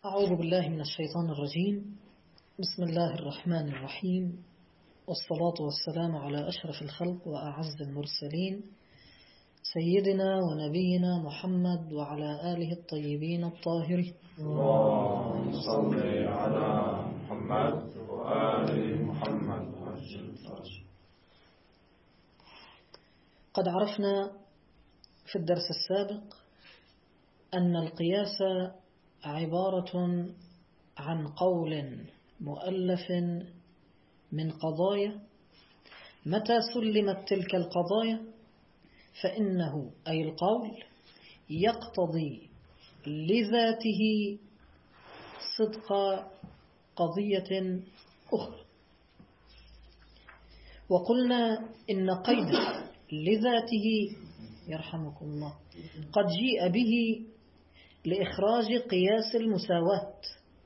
أعوذ بالله من الشيطان الرجيم. بسم الله الرحمن الرحيم، والصلاة والسلام على أشرف الخلق وأعز المرسلين سيدنا ونبينا محمد وعلى آله الطيبين الطاهرين. اللهم صل على محمد وآل محمد. قد عرفنا في الدرس السابق أن القياس عبارة عن قول مؤلف من قضايا، متى سلمت تلك القضايا فإنه أي القول يقتضي لذاته صدق قضية أخرى. وقلنا إن قيد لذاته يرحمكم الله قد جيء به لإخراج قياس المساواة،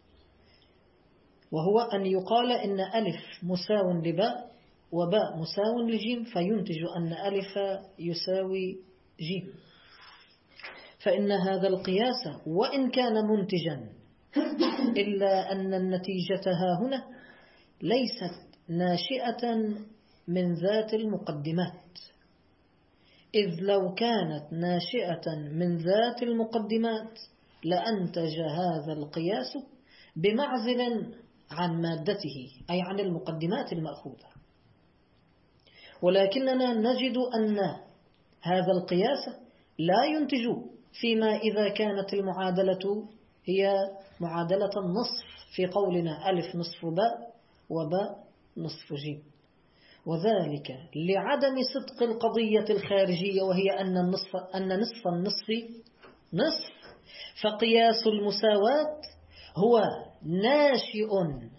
وهو أن يقال إن ألف مساو لباء وباء مساو لجيم، فينتج أن ألف يساوي جيم. فإن هذا القياس وإن كان منتجا إلا أن النتيجة هنا ليست ناشئة من ذات المقدمات، إذ لو كانت ناشئة من ذات المقدمات لأنتج هذا القياس بمعزل عن مادته، أي عن المقدمات المأخوذة. ولكننا نجد أن هذا القياس لا ينتج فيما إذا كانت المعادلة هي معادلة النصف، في قولنا ألف نصف باء وباء نصف جيم، وذلك لعدم صدق القضية الخارجية، وهي أن نصف النصف نصف. فقياس المساواة هو ناشئ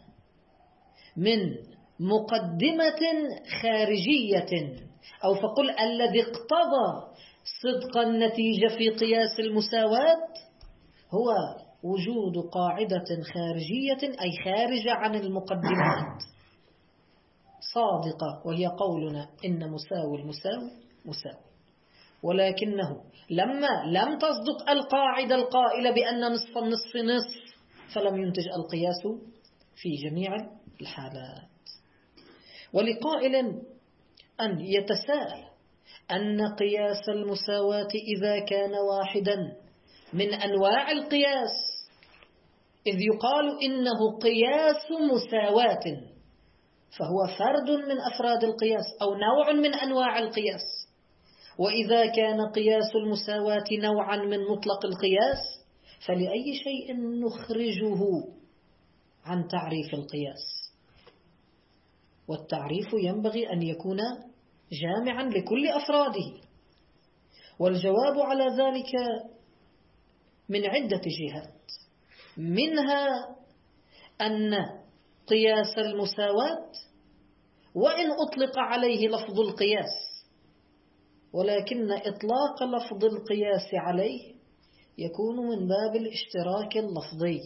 من مقدمة خارجية، أو فقل الذي اقتضى صدق النتيجة في قياس المساواة هو وجود قاعدة خارجية، أي خارجة عن المقدمات صادقة، وهي قولنا إن مساوي المساوي مساوي. ولكنه لما لم تصدق القاعدة القائلة بأن نصف النصف نصف فلم ينتج القياس في جميع الحالات. ولقائل أن يتساءل أن قياس المساواة إذا كان واحدا من أنواع القياس، إذ يقال إنه قياس مساواة، فهو فرد من أفراد القياس أو نوع من أنواع القياس. وإذا كان قياس المساواة نوعا من مطلق القياس فلأي شيء نخرجه عن تعريف القياس؟ والتعريف ينبغي أن يكون جامعا لكل أفراده. والجواب على ذلك من عدة جهات، منها أن قياس المساواة وإن أطلق عليه لفظ القياس، ولكن إطلاق لفظ القياس عليه يكون من باب الاشتراك اللفظي،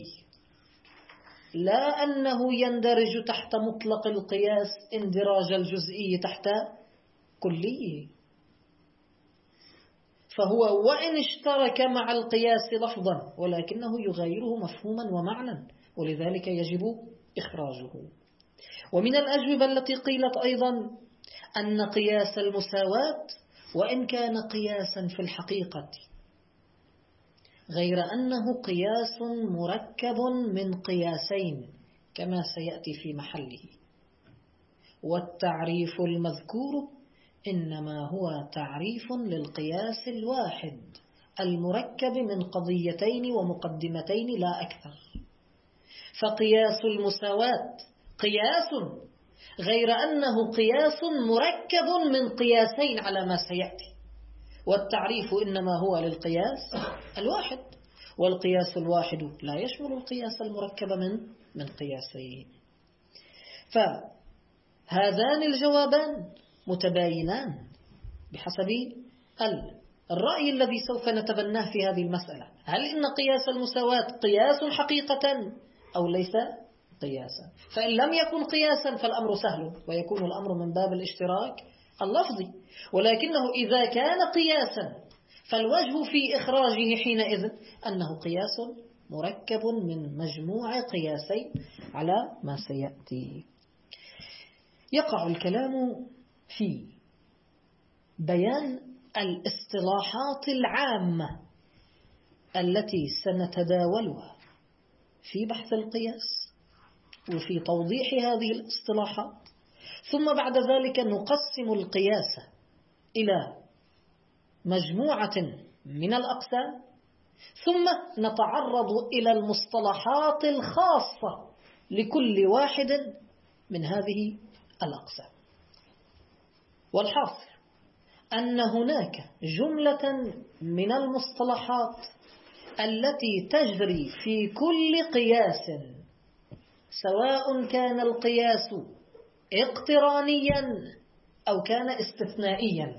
لا أنه يندرج تحت مطلق القياس اندراج الجزئي تحت كلي. فهو وإن اشترك مع القياس لفظا ولكنه يغيره مفهوما ومعنى، ولذلك يجب إخراجه. ومن الأجوبة التي قيلت أيضا أن قياس المساواة وإن كان قياسا في الحقيقة، غير أنه قياس مركب من قياسين كما سيأتي في محله. والتعريف المذكور إنما هو تعريف للقياس الواحد المركب من قضيتين ومقدمتين لا أكثر. فقياس المساواة قياس، غير أنه قياس مركب من قياسين على ما سيأتي. والتعريف إنما هو للقياس الواحد، والقياس الواحد لا يشمل القياس المركب من قياسين. فهذان الجوابان متباينان بحسب الرأي الذي سوف نتبناه في هذه المسألة. هل إن قياس المساواة قياس حقيقة أو ليس قياسا؟ فإن لم يكن قياسا فالأمر سهل ويكون الأمر من باب الاشتراك اللفظي. ولكنه إذا كان قياسا فالوجه في إخراجه حينئذ أنه قياس مركب من مجموع قياسين على ما سيأتي. يقع الكلام في بيان الاصطلاحات العامة التي سنتداولها في بحث القياس وفي توضيح هذه الاصطلاحات، ثم بعد ذلك نقسم القياس إلى مجموعة من الأقسام، ثم نتعرض إلى المصطلحات الخاصة لكل واحد من هذه الأقسام. والحاصل أن هناك جملة من المصطلحات التي تجري في كل قياس، سواء كان القياس اقترانيا أو كان استثنائيا.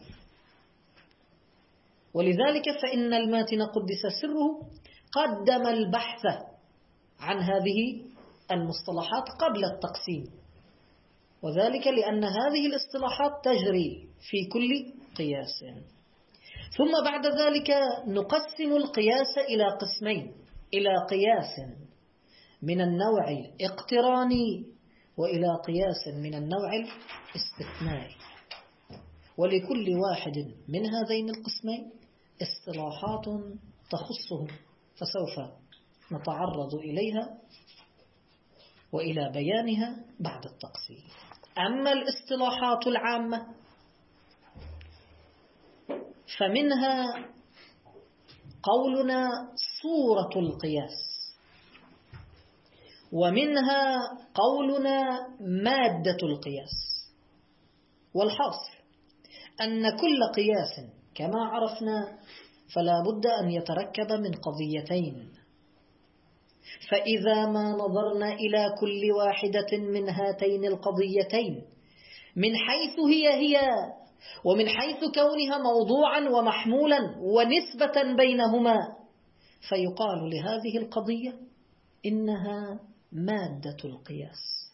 ولذلك فإن الماتن قدس سره قدم البحث عن هذه المصطلحات قبل التقسيم، وذلك لأن هذه الاصطلاحات تجري في كل قياس. ثم بعد ذلك نقسم القياس إلى قسمين، إلى قياس من النوع الاقتراني وإلى قياس من النوع الاستثنائي، ولكل واحد من هذين القسمين اصطلاحات تخصه، فسوف نتعرض إليها وإلى بيانها بعد التقسيم. أما الاصطلاحات العامة فمنها قولنا صورة القياس، ومنها قولنا مادة القياس. والحاصل أن كل قياس كما عرفنا فلا بد أن يتركب من قضيتين، فإذا ما نظرنا إلى كل واحدة من هاتين القضيتين من حيث هي ومن حيث كونها موضوعا ومحمولا ونسبة بينهما، فيقال لهذه القضية إنها مادة القياس،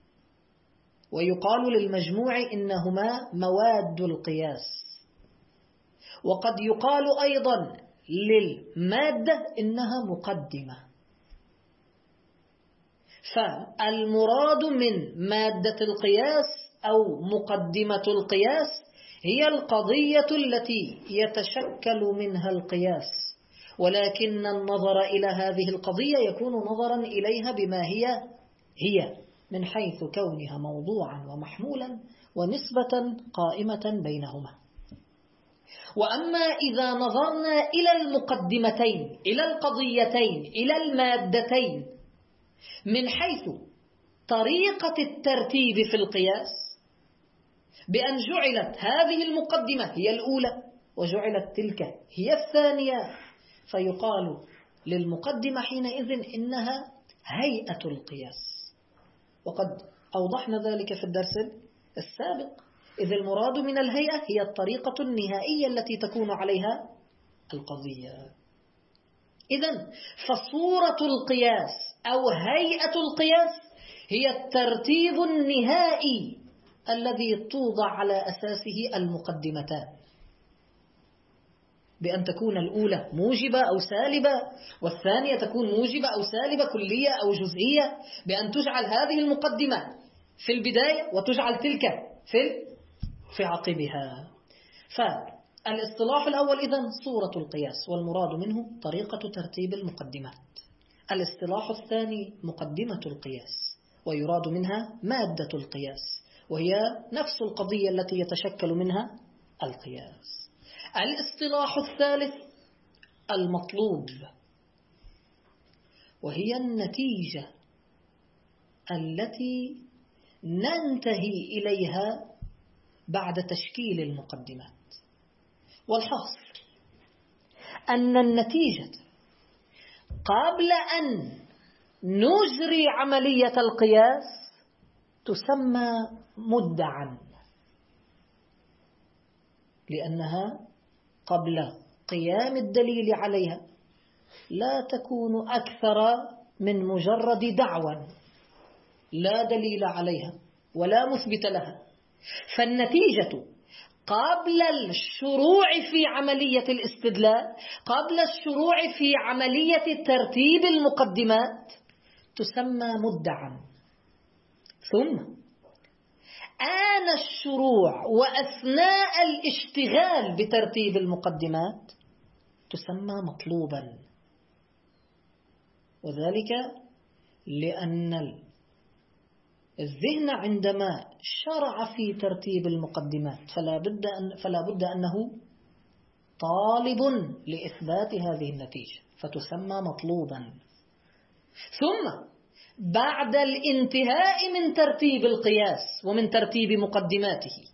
ويقال للمجموع إنهما مواد القياس، وقد يقال أيضا للمادة إنها مقدمة. فالمراد من مادة القياس أو مقدمة القياس هي القضية التي يتشكل منها القياس، ولكن النظر إلى هذه القضية يكون نظرا إليها بما هي من حيث كونها موضوعا ومحمولا ونسبة قائمة بينهما. وأما إذا نظرنا إلى المقدمتين، إلى القضيتين، إلى المادتين من حيث طريقة الترتيب في القياس، بأن جعلت هذه المقدمة هي الأولى وجعلت تلك هي الثانية، فيقال للمقدمة حينئذ إنها هيئة القياس. وقد أوضحنا ذلك في الدرس السابق، إذ المراد من الهيئة هي الطريقة النهائية التي تكون عليها القضية. إذن فصورة القياس أو هيئة القياس هي الترتيب النهائي الذي توضع على أساسه المقدمتان، بأن تكون الأولى موجبة أو سالبة، والثانية تكون موجبة أو سالبة كلية أو جزئية، بأن تجعل هذه المقدمة في البداية وتجعل تلك في عقبها. فالاصطلاح الأول إذن صورة القياس، والمراد منه طريقة ترتيب المقدمات. الاصطلاح الثاني مقدمة القياس، ويراد منها مادة القياس، وهي نفس القضية التي يتشكل منها القياس. الاصطلاح الثالث المطلوب، وهي النتيجة التي ننتهي إليها بعد تشكيل المقدمات. والحاصل أن النتيجة قبل أن نجري عملية القياس تسمى مدعا، لأنها قبل قيام الدليل عليها لا تكون أكثر من مجرد دعوى لا دليل عليها ولا مثبت لها. فالنتيجة قبل الشروع في عملية الاستدلال، قبل الشروع في عملية ترتيب المقدمات، تسمى مدعا. ثم آن الشروع وأثناء الاشتغال بترتيب المقدمات تسمى مطلوبا. وذلك لأن الذهن عندما شرع في ترتيب المقدمات فلا بد أنه طالب لإثبات هذه النتيجة، فتسمى مطلوبا. ثم بعد الانتهاء من ترتيب القياس ومن ترتيب مقدماته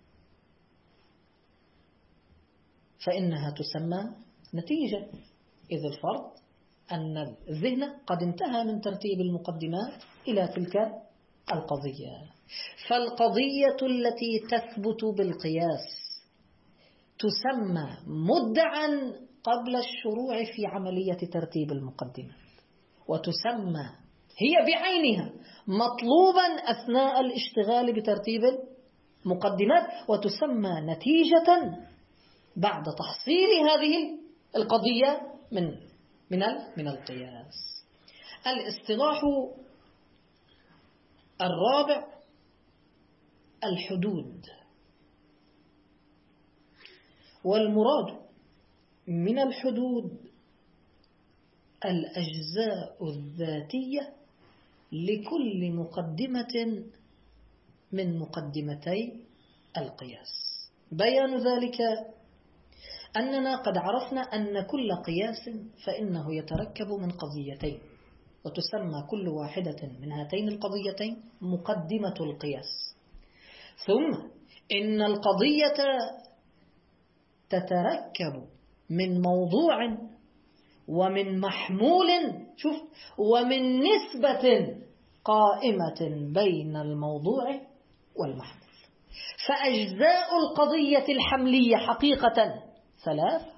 فإنها تسمى نتيجة، إذ الفرض أن الذهن قد انتهى من ترتيب المقدمات إلى تلك القضية. فالقضية التي تثبت بالقياس تسمى مدعا قبل الشروع في عملية ترتيب المقدمات، وتسمى هي بعينها مطلوبا أثناء الاشتغال بترتيب المقدمات، وتسمى نتيجة بعد تحصيل هذه القضية من القياس. الاصطلاح الرابع الحدود. والمراد من الحدود الأجزاء الذاتية لكل مقدمة من مقدمتي القياس. بيان ذلك أننا قد عرفنا أن كل قياس فإنه يتركب من قضيتين، وتسمى كل واحدة من هاتين القضيتين مقدمة القياس. ثم إن القضية تتركب من موضوع ومن محمول ومن نسبة قائمة بين الموضوع والمحمول. فأجزاء القضية الحملية حقيقة ثلاثة،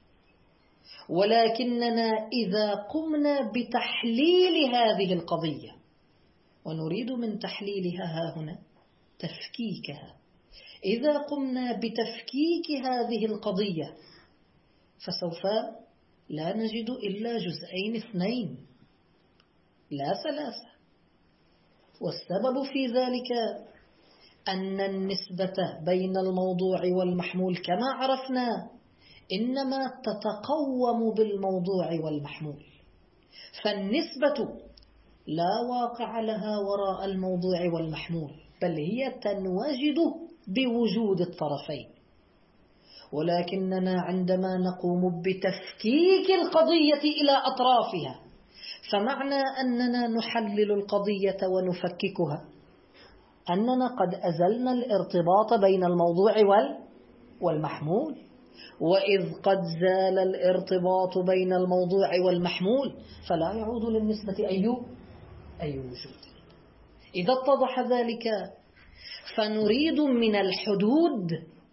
ولكننا إذا قمنا بتحليل هذه القضية، ونريد من تحليلها ها هنا تفكيكها، إذا قمنا بتفكيك هذه القضية فسوف لا نجد إلا جزئين اثنين لا ثلاثة. والسبب في ذلك أن النسبة بين الموضوع والمحمول كما عرفنا إنما تتقوم بالموضوع والمحمول، فالنسبة لا واقع لها وراء الموضوع والمحمول، بل هي تنوجد بوجود الطرفين. ولكننا عندما نقوم بتفكيك القضية إلى أطرافها، فمعنى أننا نحلل القضية ونفككها أننا قد أزلنا الارتباط بين الموضوع والمحمول. وإذ قد زال الارتباط بين الموضوع والمحمول فلا يعود للنسبة أي وجود. إذا اتضح ذلك فنريد من الحدود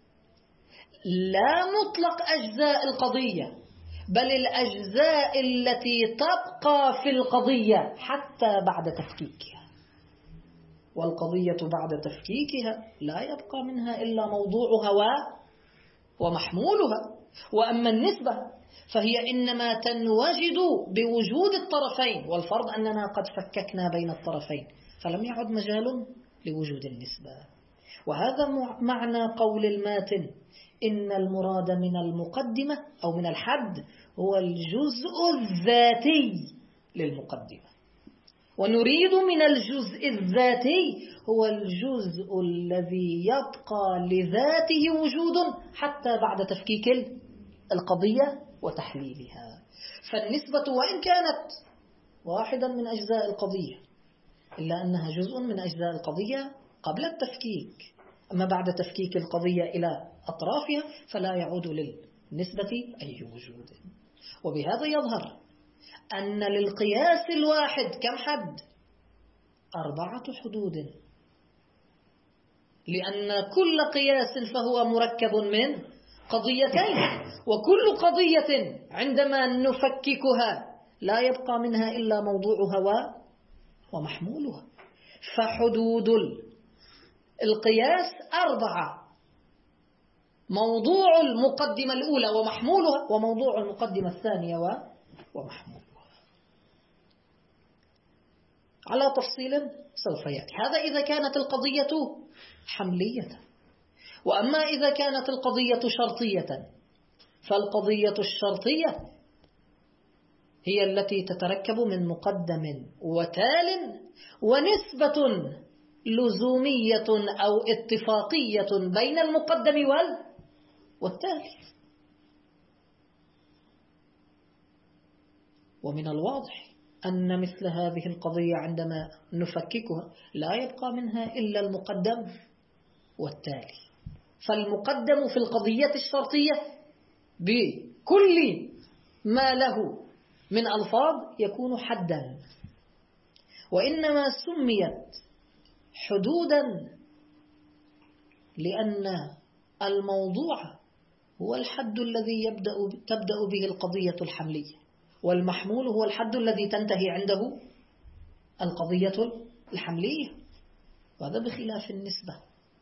لا مطلق أجزاء القضية، بل الأجزاء التي تبقى في القضية حتى بعد تفكيكها. والقضية بعد تفكيكها لا يبقى منها إلا موضوعها ومحمولها. وأما النسبة فهي إنما تنوجد بوجود الطرفين، والفرض أننا قد فككنا بين الطرفين فلم يعد مجال لوجود النسبة. وهذا معنى قول الماتن إن المراد من المقدمة أو من الحد هو الجزء الذاتي للمقدمة، ونريد من الجزء الذاتي هو الجزء الذي يبقى لذاته وجود حتى بعد تفكيك القضية وتحليلها. فالنسبة وإن كانت واحدا من أجزاء القضية إلا أنها جزء من أجزاء القضية قبل التفكيك، أما بعد تفكيك القضية إلى أطرافها فلا يعود للنسبة أي وجود. وبهذا يظهر أن للقياس الواحد كم حد؟ 4 حدود، لأن كل قياس فهو مركب من قضيتين، وكل قضية عندما نفككها لا يبقى منها إلا موضوعها ومحمولها. فحدود القياس 4 موضوع المقدمة الأولى ومحمولها، وموضوع المقدمة الثانية ومحمولها على تفصيل سوف يأتي. هذا إذا كانت القضية حملية. وأما إذا كانت القضية شرطية، فالقضية الشرطية هي التي تتركب من مقدم وتال ونسبة لزومية أو اتفاقية بين المقدم والتالي. ومن الواضح أن مثل هذه القضية عندما نفككها لا يبقى منها إلا المقدم والتالي. فالمقدم في القضية الشرطية بكل ما له من ألفاظ يكون حدا، وإنما سميت حدودا لأن الموضوع هو الحد الذي تبدأ به القضية الحملية، والمحمول هو الحد الذي تنتهي عنده القضية الحملية. وهذا بخلاف النسبة.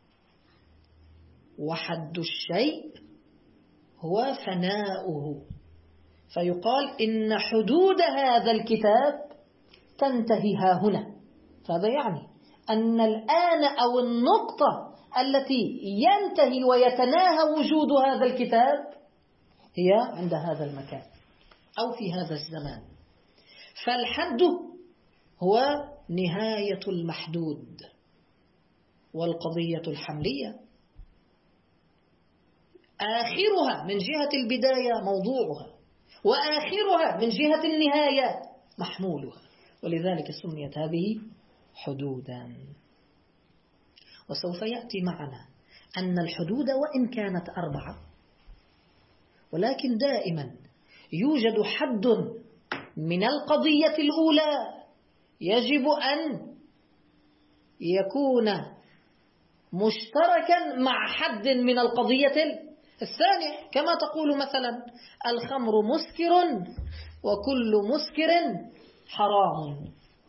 وحد الشيء هو فناؤه، فيقال إن حدود هذا الكتاب تنتهي ها هنا. فهذا يعني أن الآن أو النقطة التي ينتهي ويتناهى وجود هذا الكتاب هي عند هذا المكان أو في هذا الزمان. فالحد هو نهاية المحدود، والقضية الحملية آخرها من جهة البداية موضوعها، وآخرها من جهة النهاية محمولها، ولذلك سميت هذه حدودا. وسوف يأتي معنا أن الحدود وإن كانت 4، ولكن دائما يوجد حد من القضية الأولى يجب أن يكون مشتركا مع حد من القضية الثانية، كما تقول مثلا الخمر مسكر وكل مسكر حرام،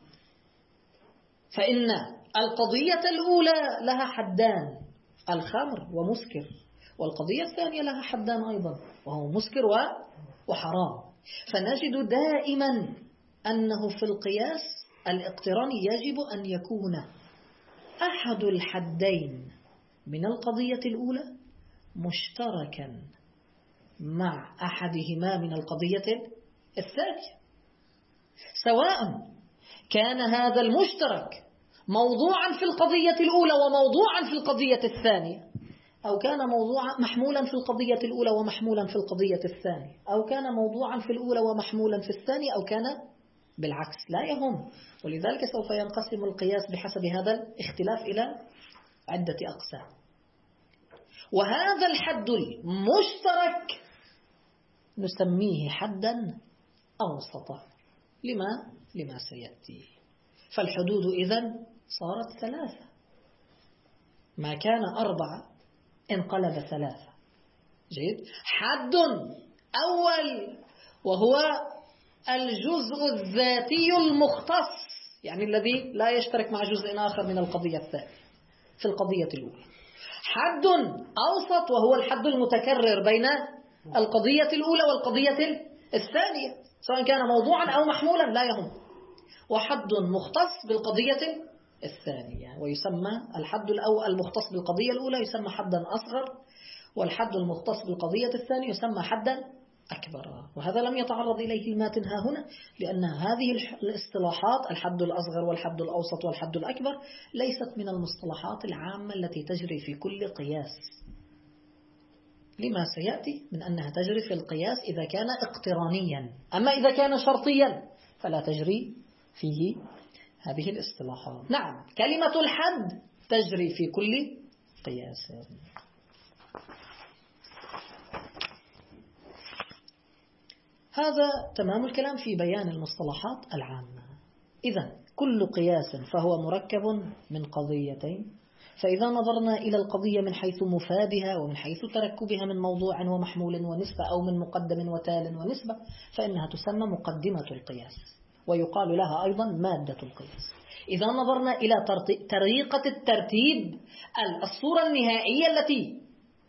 فإن القضية الأولى لها حدان، الخمر ومسكر، والقضية الثانية لها حدان أيضا وهو مسكر وحرام. فنجد دائما أنه في القياس الاقتراني يجب أن يكون أحد الحدين من القضية الأولى مشتركا مع أحدهما من القضية الثانية، سواء كان هذا المشترك موضوعا في القضية الأولى وموضوعا في القضية الثانية، أو كان موضوعا محمولا في القضية الأولى ومحمولا في القضية الثانية، أو كان موضوعا في الأولى ومحمولا في الثانية، أو كان بالعكس، لا يهم. ولذلك سوف ينقسم القياس بحسب هذا الاختلاف إلى عدة أقسام. وهذا الحد المشترك نسميه حدا أوسطا لما سيأتي. فالحدود إذن صارت 3، ما كان 4 انقلب 3. جيد. حد أول وهو الجزء الذاتي المختص، يعني الذي لا يشترك مع جزء آخر من القضية الثانية في القضية الأولى. حد أوسط وهو الحد المتكرر بين القضية الأولى والقضية الثانية، سواء كان موضوعا أو محمولا لا يهم. وحد مختص بالقضية الثانية، ويسمى الحد المختص بالقضية الأولى يسمى حدا أصغر، والحد المختص بالقضية الثانية يسمى حدا أكبر. وهذا لم يتعرض إليه الماتن ها هنا، لأن هذه الاصطلاحات الحد الأصغر والحد الأوسط والحد الأكبر ليست من المصطلحات العامة التي تجري في كل قياس، لما سيأتي من أنها تجري في القياس إذا كان اقترانيا، أما إذا كان شرطيا فلا تجري فيه هذه الاصطلاحات. نعم، كلمة الحد تجري في كل قياس. هذا تمام الكلام في بيان المصطلحات العامة. إذن كل قياس فهو مركب من قضيتين، فإذا نظرنا إلى القضية من حيث مفادها ومن حيث تركبها من موضوع ومحمول ونسبة أو من مقدم وتال ونسبة، فإنها تسمى مقدمة القياس، ويقال لها أيضا مادة القياس. إذا نظرنا إلى طريقة الترتيب، الصورة النهائية التي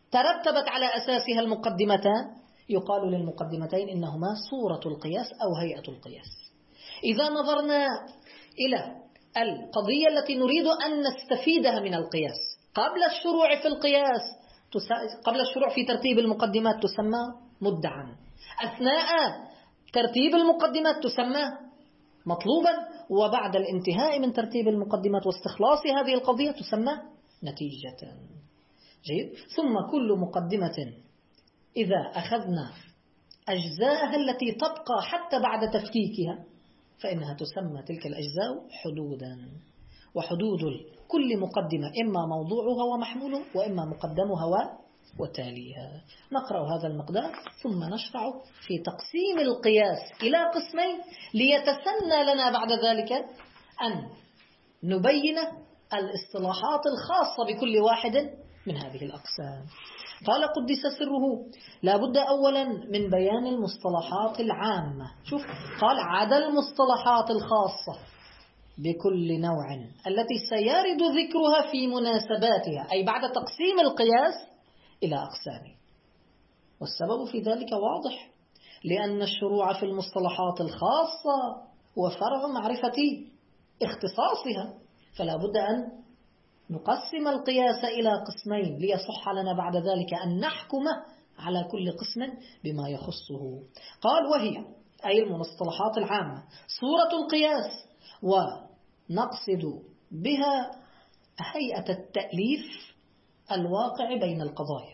ترتبت على أساسها المقدمتان يقال للمقدمتين إنهما صورة القياس أو هيئة القياس. إذا نظرنا إلى القضية التي نريد أن نستفيدها من القياس قبل الشروع في القياس، قبل الشروع في ترتيب المقدمات تسمى مدعا، أثناء ترتيب المقدمات تسمى مطلوبا، وبعد الانتهاء من ترتيب المقدمات واستخلاص هذه القضية تسمى نتيجة. جيد. ثم كل مقدمة إذا أخذنا أجزاءها التي تبقى حتى بعد تفكيكها فإنها تسمى تلك الأجزاء حدودا. وحدود كل مقدمة إما موضوعها ومحمولها وإما مقدمها وتاليها. نقرأ هذا المقدار ثم نشرع في تقسيم القياس إلى قسمين ليتسنى لنا بعد ذلك أن نبين الاصطلاحات الخاصة بكل واحد من هذه الأقسام. قال قدس سره: لا بد أولا من بيان المصطلحات العامة. شوف، قال عدا المصطلحات الخاصة بكل نوع التي سيرد ذكرها في مناسباتها، أي بعد تقسيم القياس إلى أقسام. والسبب في ذلك واضح، لأن الشروع في المصطلحات الخاصة هو فرع معرفة اختصاصها، فلا بد أن نقسم القياس إلى قسمين ليصح لنا بعد ذلك أن نحكم على كل قسم بما يخصه. قال: وهي أي المصطلحات العامة صورة القياس، ونقصد بها هيئة التأليف الواقع بين القضايا.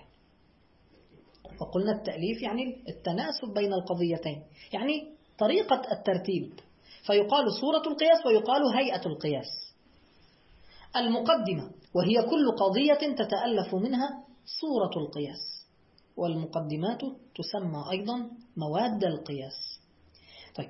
وقلنا التأليف يعني التناسب بين القضيتين، يعني طريقة الترتيب، فيقال صورة القياس ويقال هيئة القياس. المقدمة وهي كل قضية تتألف منها صورة القياس، والمقدمات تسمى أيضا مواد القياس. طيب،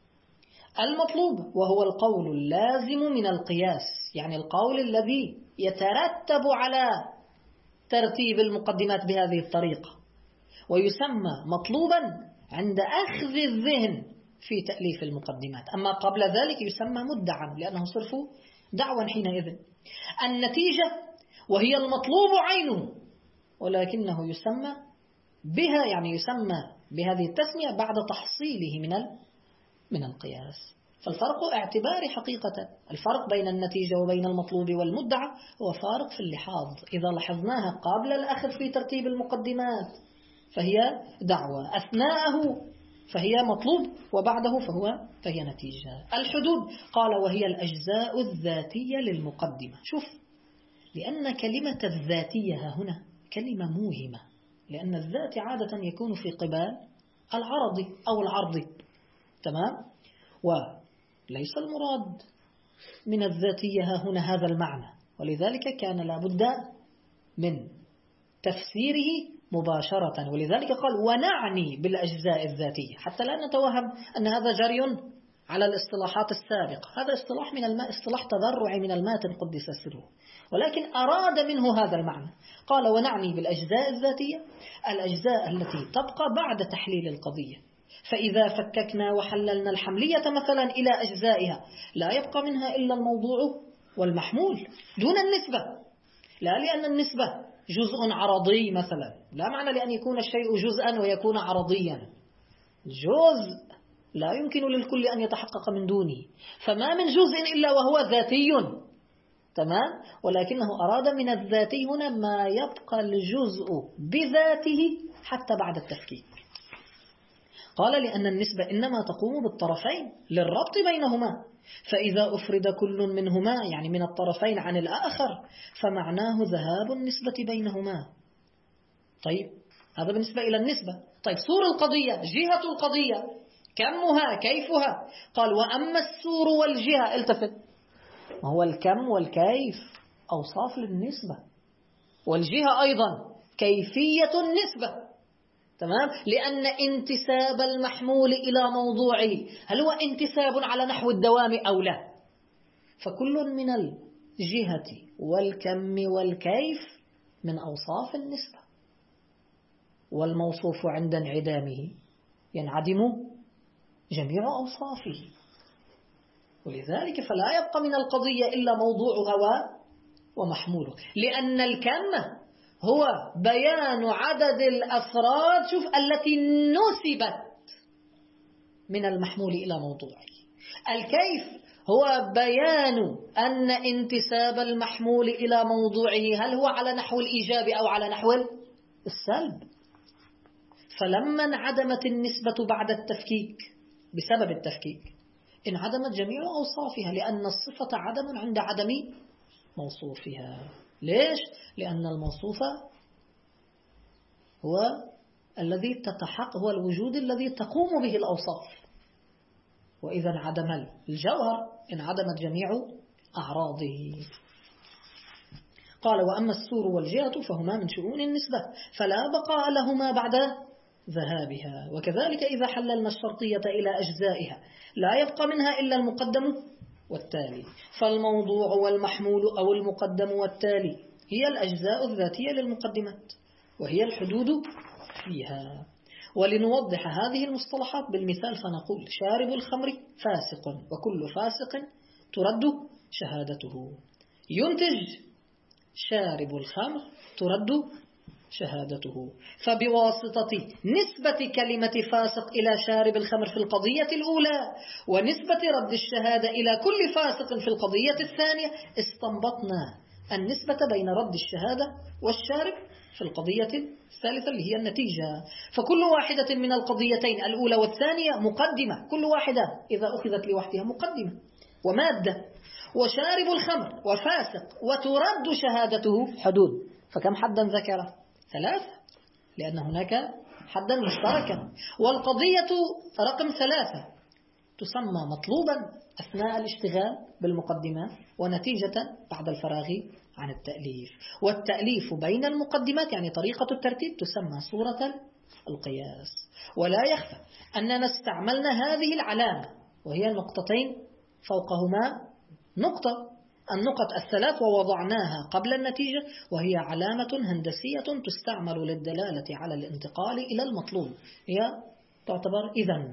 المطلوب وهو القول اللازم من القياس، يعني القول الذي يترتب على ترتيب المقدمات بهذه الطريقة، ويسمى مطلوبا عند أخذ الذهن في تأليف المقدمات. أما قبل ذلك يسمى مدعا لأنه صرف دعوى حينئذ. النتيجة وهي المطلوب عينه، ولكنه يسمى بها، يعني يسمى بهذه التسمية بعد تحصيله من القياس. فالفرق اعتباري حقيقة. الفرق بين النتيجة وبين المطلوب والمدعى هو فارق في اللحاظ. إذا لاحظناها قبل الأخذ في ترتيب المقدمات فهي دعوة، أثناءه فهي مطلوب، وبعده فهي نتيجة. الحدود قال: وهي الأجزاء الذاتية للمقدمة. شوف، لأن كلمة الذاتية هنا كلمة موهمة، لأن الذات عادة يكون في قبال العرض أو العرض، تمام؟ وليس المراد من الذاتية هنا هذا المعنى، ولذلك كان لابد من تفسيره مباشرة. ولذلك قال: ونعني بالأجزاء الذاتية، حتى لا نتوهم أن هذا جري على الاصطلاحات السابقة. هذا اصطلاح من اصطلاح تذرع من الماتن قدس سره، ولكن أراد منه هذا المعنى. قال: ونعني بالأجزاء الذاتية الأجزاء التي تبقى بعد تحليل القضية. فإذا فككنا وحللنا الحملية مثلا إلى أجزائها لا يبقى منها إلا الموضوع والمحمول دون النسبة. لا لأن النسبة جزء عرضي مثلا، لا معنى لأن يكون الشيء جزءا ويكون عرضيا. جزء لا يمكن للكل أن يتحقق من دونه، فما من جزء إلا وهو ذاتي، تمام؟ ولكنه أراد من الذاتي هنا ما يبقى الجزء بذاته حتى بعد التفكيك. قال: لأن النسبة إنما تقوم بالطرفين للربط بينهما، فإذا أفرد كل منهما يعني من الطرفين عن الآخر فمعناه ذهاب النسبة بينهما. طيب، هذا بالنسبة إلى النسبة. طيب، سور القضية، جهة القضية، كمها، كيفها. قال: وأما السور والجهة، التفت، وهو الكم والكيف أوصاف للنسبة، والجهة أيضا كيفية النسبة، تمام؟ لأن انتساب المحمول إلى موضوعه هل هو انتساب على نحو الدوام أو لا؟ فكل من الجهة والكم والكيف من أوصاف النسبة، والموصوف عند انعدامه ينعدم جميع أوصافه، ولذلك فلا يبقى من القضية إلا موضوعها ومحموله. لأن الكم هو بيان عدد الأفراد شوف التي نسبت من المحمول إلى موضوعه. الكيف هو بيان أن انتساب المحمول إلى موضوعه هل هو على نحو الإيجاب أو على نحو السلب. فلما انعدمت النسبة بعد التفكيك بسبب التفكيك انعدمت جميع أوصافها، لأن الصفة عدم عند عدم موصوفها. ليش؟ لأن الموصوف هو الذي تتحقق، هو الوجود الذي تقوم به الأوصاف، وإذا انعدم الجوهر انعدمت جميع أعراضه. قال وأما السور والجهة فهما من شؤون النسبة فلا بقاء لهما بعد ذهابها. وكذلك إذا حللنا الشرطية إلى أجزائها لا يبقى منها إلا المقدم والتالي، فالموضوع والمحمول أو المقدم والتالي هي الأجزاء الذاتية للمقدمات وهي الحدود فيها. ولنوضح هذه المصطلحات بالمثال فنقول شارب الخمر فاسق، وكل فاسق ترد شهادته. ينتج شارب الخمر ترد شهادته. فبواسطة نسبة كلمة فاسق إلى شارب الخمر في القضية الأولى ونسبة رد الشهادة إلى كل فاسق في القضية الثانية استنبطنا النسبة بين رد الشهادة والشارب في القضية الثالثة اللي هي النتيجة. فكل واحدة من القضيتين الأولى والثانية مقدمة، كل واحدة إذا أخذت لوحدها مقدمة ومادة. وشارب الخمر وفاسق وترد شهادته حدود، فكم حدا ذكره؟ 3، لأن هناك حدا مشتركا. والقضية رقم 3 تسمى مطلوبا أثناء الاشتغال بالمقدمات ونتيجة بعد الفراغ عن التأليف. والتأليف بين المقدمات يعني طريقة الترتيب تسمى صورة القياس. ولا يخفى أننا استعملنا هذه العلامة وهي النقطتين فوقهما نقطة، النقط الثلاث ووضعناها قبل النتيجة، وهي علامة هندسية تستعمل للدلالة على الانتقال إلى المطلوب. هي تعتبر إذن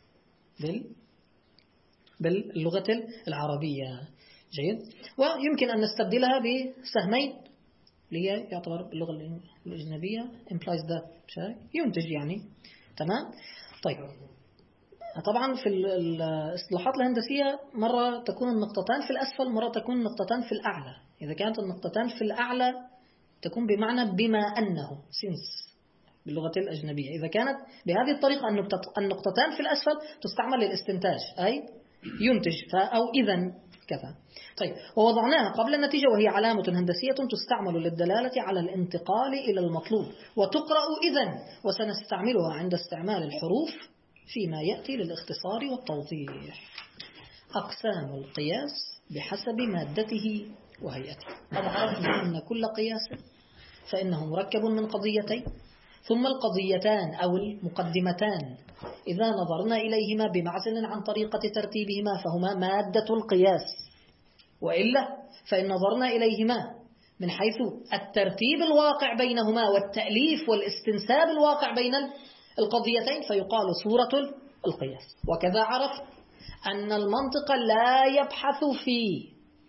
باللغة العربية. جيد. ويمكن أن نستبدلها بسهمين اللي هي يعتبر باللغة الأجنبية implies that ينتج يعني. تمام. طيب طبعا في الاصطلاحات الهندسية مرة تكون النقطتان في الأسفل، مرة تكون النقطتان في الأعلى. إذا كانت النقطتان في الأعلى تكون بمعنى بما أنه since باللغة الأجنبية. إذا كانت بهذه الطريقة النقطتان في الأسفل تستعمل للاستنتاج أي ينتج أو إذن كذا. طيب ووضعناها قبل النتيجة وهي علامة هندسية تستعمل للدلالة على الانتقال إلى المطلوب وتقرأ إذن، وسنستعملها عند استعمال الحروف فيما يأتي للاختصار والتوضيح. أقسام القياس بحسب مادته وهيئته. قد عرفنا أن كل قياس فإنه مركب من قضيتين، ثم القضيتان أو المقدمتان إذا نظرنا إليهما بمعزل عن طريقة ترتيبهما فهما مادة القياس، وإلا فإن نظرنا إليهما من حيث الترتيب الواقع بينهما والتأليف والاستنساب الواقع بين القضيتين فيقال صورة القياس. وكذا عرف أن المنطق لا يبحث في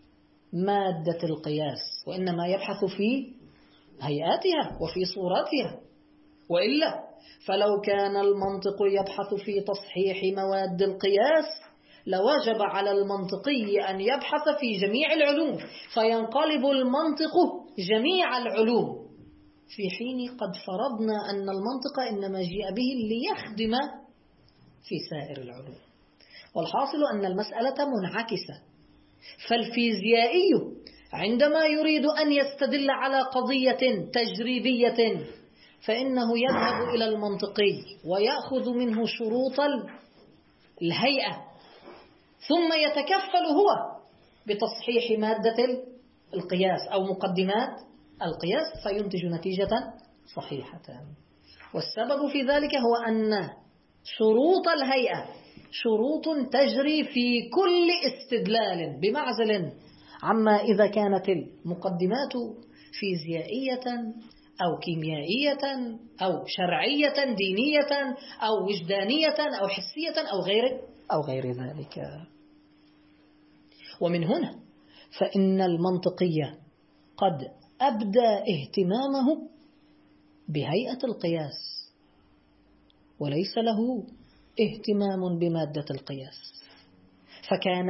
مادة القياس وإنما يبحث في هيئاتها وفي صورتها، وإلا فلو كان المنطق يبحث في تصحيح مواد القياس لوجب على المنطقي أن يبحث في جميع العلوم فينقلب المنطق جميع العلوم، في حين قد فرضنا أن المنطق إنما جاء به ليخدم في سائر العلوم. والحاصل أن المسألة منعكسة. فالفيزيائي عندما يريد أن يستدل على قضية تجريبية فإنه يذهب إلى المنطقي ويأخذ منه شروط الهيئة ثم يتكفل هو بتصحيح مادة القياس أو مقدمات القياس فينتج نتيجة صحيحة. والسبب في ذلك هو أن شروط الهيئة شروط تجري في كل استدلال بمعزل عما إذا كانت المقدمات فيزيائية أو كيميائية أو شرعية دينية أو وجدانية أو حسية أو غير ذلك. ومن هنا فإن المنطقية قد أبدى اهتمامه بهيئة القياس وليس له اهتمام بمادة القياس، فكان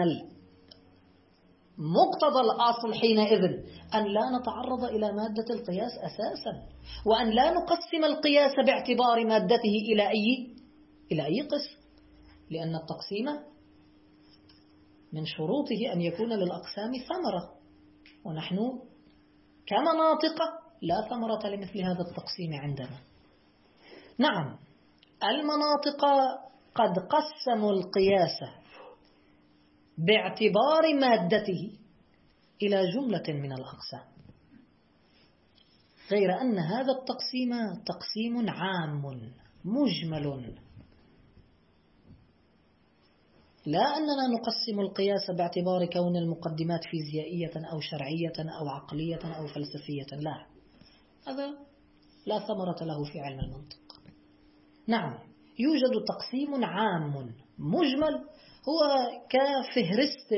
مقتضى الأصل حينئذ أن لا نتعرض إلى مادة القياس أساسا، وأن لا نقسم القياس باعتبار مادته إلى أي قسم، لأن التقسيم من شروطه أن يكون للأقسام ثمرة، ونحن كمناطق لا ثمرة لمثل هذا التقسيم عندنا. نعم، المناطق قد قسموا القياس باعتبار مادته إلى جملة من الأقسام، غير أن هذا التقسيم تقسيم عام مجمل، لا أننا نقسم القياس باعتبار كون المقدمات فيزيائية أو شرعية أو عقلية أو فلسفية، لا، هذا لا ثمرة له في علم المنطق. نعم، يوجد تقسيم عام مجمل هو كفهرست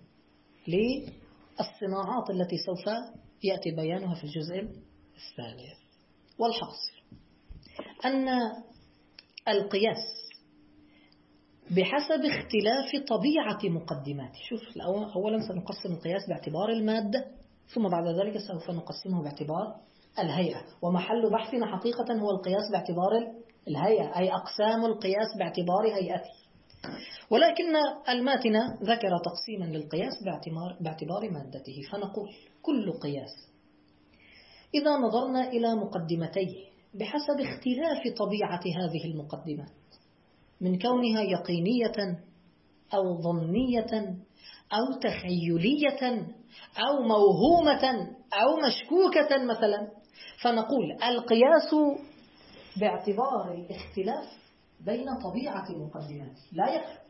للصناعات التي سوف يأتي بيانها في الجزء الثالث. والحاصل أن القياس بحسب اختلاف طبيعة مقدماته. شوف، أولا سنقسم القياس باعتبار المادة، ثم بعد ذلك سوف نقسمه باعتبار الهيئة، ومحل بحثنا حقيقة هو القياس باعتبار الهيئة، أي أقسام القياس باعتبار هيئته. ولكن الماتن ذكر تقسيما للقياس باعتبار مادته، فنقول كل قياس إذا نظرنا إلى مقدمتيه بحسب اختلاف طبيعة هذه المقدمات، من كونها يقينية أو ظنية أو تخيلية أو موهومة أو مشكوكة مثلا، فنقول القياس باعتبار الاختلاف بين طبيعة مقدماته لا يخلو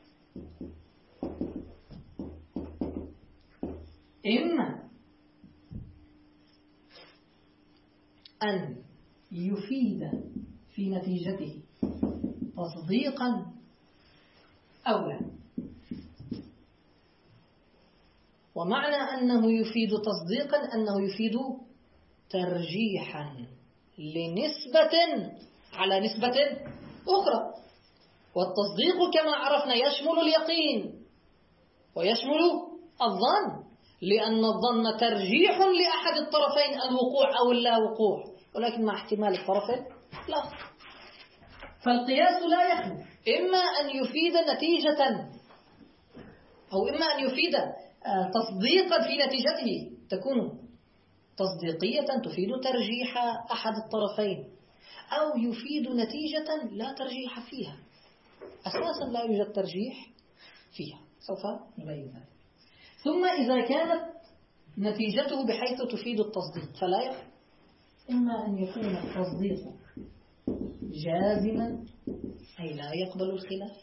إما أن يفيد في نتيجته تصديقا أو لا. ومعنى أنه يفيد تصديقا أنه يفيد ترجيحا لنسبة على نسبة أخرى، والتصديق كما عرفنا يشمل اليقين ويشمل الظن، لأن الظن ترجيح لأحد الطرفين الوقوع أو اللا وقوع، ولكن مع احتمال الطرف لا. فالقياس لا يخلو إما أن يفيد نتيجة أو إما أن يفيد تصديقا في نتيجته تكون تصديقية تفيد ترجيح أحد الطرفين، أو يفيد نتيجة لا ترجيح فيها، أساسا لا يوجد ترجيح فيها، سوف نبين ذلك. ثم إذا كانت نتيجته بحيث تفيد التصديق فلا يخلو إما أن يكون التصديق جازما أي لا يقبل الخلاف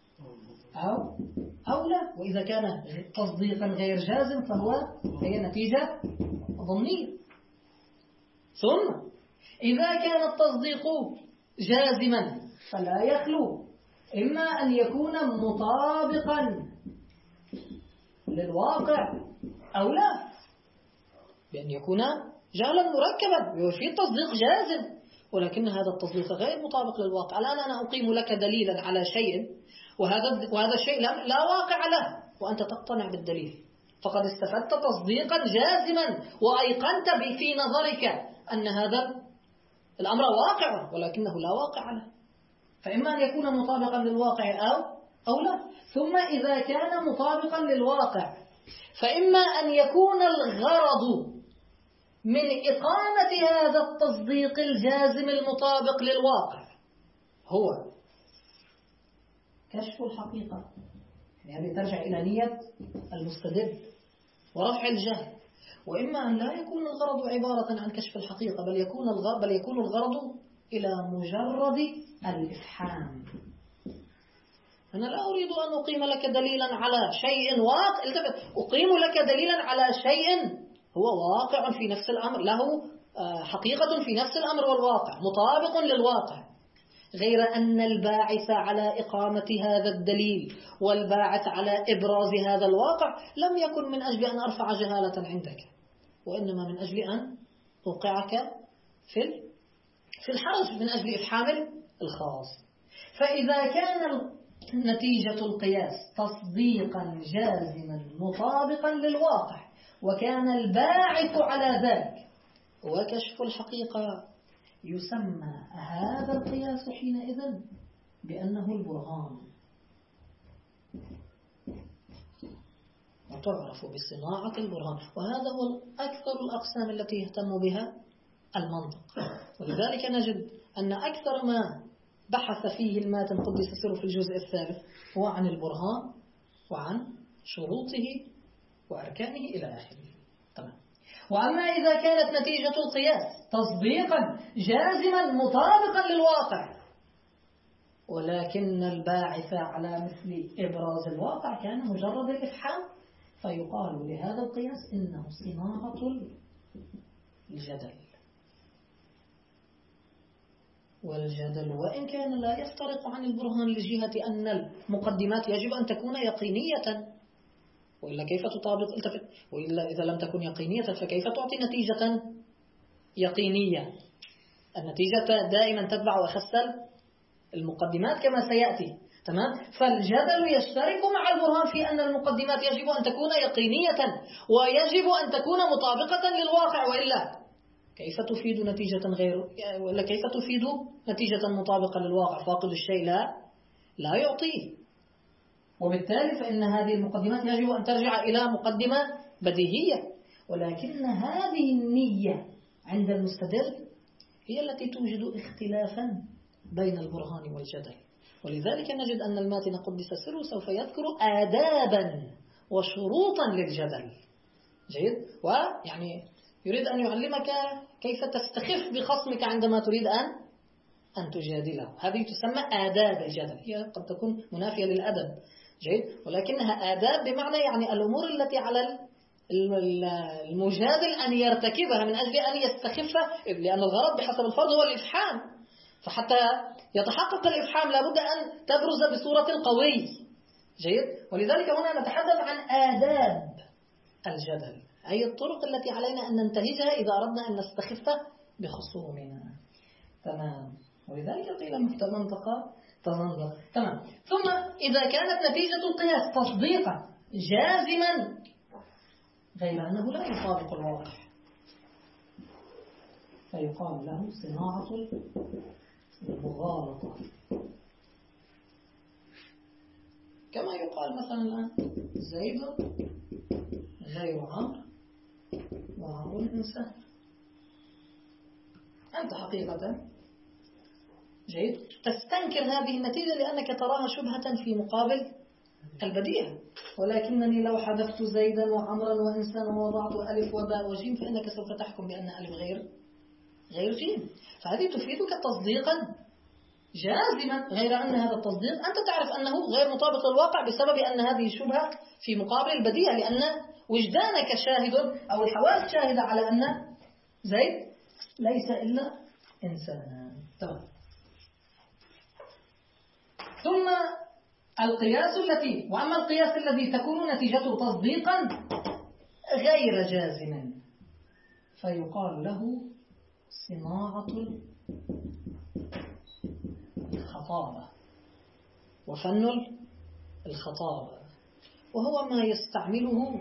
أو لا، وإذا كان تصديقا غير جازم فهي نتيجة ظنية. ثم إذا كان التصديق جازما فلا يخلو إما أن يكون مطابقا للواقع أو لا، بأن يكون جهلا مركبا وفي التصديق جازم ولكن هذا التصديق غير مطابق للواقع. الآن أنا أقيم لك دليلا على شيء وهذا الشيء لا واقع له وأنت تقتنع بالدليل، فقد استفدت تصديقا جازما وأيقنت في نظرك أن هذا الأمر واقع ولكنه لا واقع له، فإما أن يكون مطابقا للواقع أو لا. ثم إذا كان مطابقا للواقع فإما أن يكون الغرض من إقامة هذا التصديق الجازم المطابق للواقع هو كشف الحقيقة، يعني ترجع إلى نية المستدل ورفع الجهل، وإما أن لا يكون الغرض عبارة عن كشف الحقيقة بل يكون الغرض إلى مجرد الإفحام. أنا لا أريد أن أقيم لك دليلا على شيء واقع، أقيم لك دليلا على شيء هو واقع في نفس الأمر، له حقيقة في نفس الأمر والواقع مطابق للواقع، غير أن الباعث على إقامة هذا الدليل والباعث على إبراز هذا الواقع لم يكن من أجل أن أرفع جهالة عندك، وإنما من أجل أن أوقعك في الحرج من أجل إفحام الخاص. فإذا كان نتيجة القياس تصديقا جازما مطابقا للواقع وكان الباعث على ذلك وكشف الحقيقة، يسمى هذا القياس حينئذ بأنه البرهان، وتعرف بصناعة البرهان. وهذا هو أكثر الأقسام التي يهتم بها المنطق. ولذلك نجد أن أكثر ما بحث فيه الماتن قدس سره في الجزء الثالث هو عن البرهان وعن شروطه وأركانه إلى آخره. تمام. وأما إذا كانت نتيجة القياس تصديقا جازما مطابقا للواقع ولكن الباعث على مثل إبراز الواقع كان مجرد الإفحام، فيقال لهذا القياس إنه صناعة الجدل. والجدل وإن كان لا يفترق عن البرهان لجهة أن المقدمات يجب أن تكون يقينية، وإلا كيف تطابق وإلا إذا لم تكن يقينية فكيف تعطي نتيجة يقينية؟ النتيجة دائما تتبع أخس المقدمات كما سيأتي. تمام. فالجدل يشترك مع البرهان في أن المقدمات يجب أن تكون يقينية ويجب أن تكون مطابقة للواقع، وإلا كيف تفيد نتيجة غير، ولا كيف تفيد نتيجة مطابقة للواقع؟ فاقد الشيء لا يعطيه. وبالتالي فإن هذه المقدمات يجب أن ترجع إلى مقدمة بديهية. ولكن هذه النية عند المستدل هي التي توجد اختلافا بين البرهان والجدل. ولذلك نجد أن الماتن قدس سره سوف يذكر آدابا وشروطا للجدل. جيد. ويعني يريد أن يعلمك كيف تستخف بخصمك عندما تريد أن تجادله. هذه تسمى آداب الجدل، هي قد تكون منافية للأدب. جيد. ولكنها آداب بمعنى يعني الأمور التي على المجادل أن يرتكبها من أجل أن يستخف، لأن الغرض بحسب الفرض هو الإفحام، فحتى يتحقق الإفحام لابد أن تبرز بصورة قوي. جيد. ولذلك هنا نتحدث عن آداب الجدل، أي الطرق التي علينا أن ننتهجها إذا أردنا أن نستخف بخصومنا. تمام. ولذلك قيل منطق تزندق. تمام. ثم إذا كانت نتيجة القياس تصديقا جازما غير أنه لا يطابق الواقع، فيقال له صناعة المغالطة. كما يقال مثلا الآن زيد غير عمرو وعمرو إنسان. أنت حقيقة جيد تستنكر هذه النتيجة لأنك تراها شبهة في مقابل البديهة، ولكنني لو حذفت زيدا وعمرا وإنسانا ووضعت ألف وباء وجيم فإنك سوف تحكم بأن ألف غير جيم. فهذه تفيدك تصديقا جازما غير أن هذا التصديق أنت تعرف أنه غير مطابق للواقع بسبب أن هذه الشبهة في مقابل البديهة، لأن وجدانك شاهد أو الحواس شاهدة على أن زيد ليس إلا إنسانا. تمام. ثم وأما القياس الذي تكون نتيجته تصديقا غير جازم فيقال له صناعة الخطابة وفن الخطابة، وهو ما يستعمله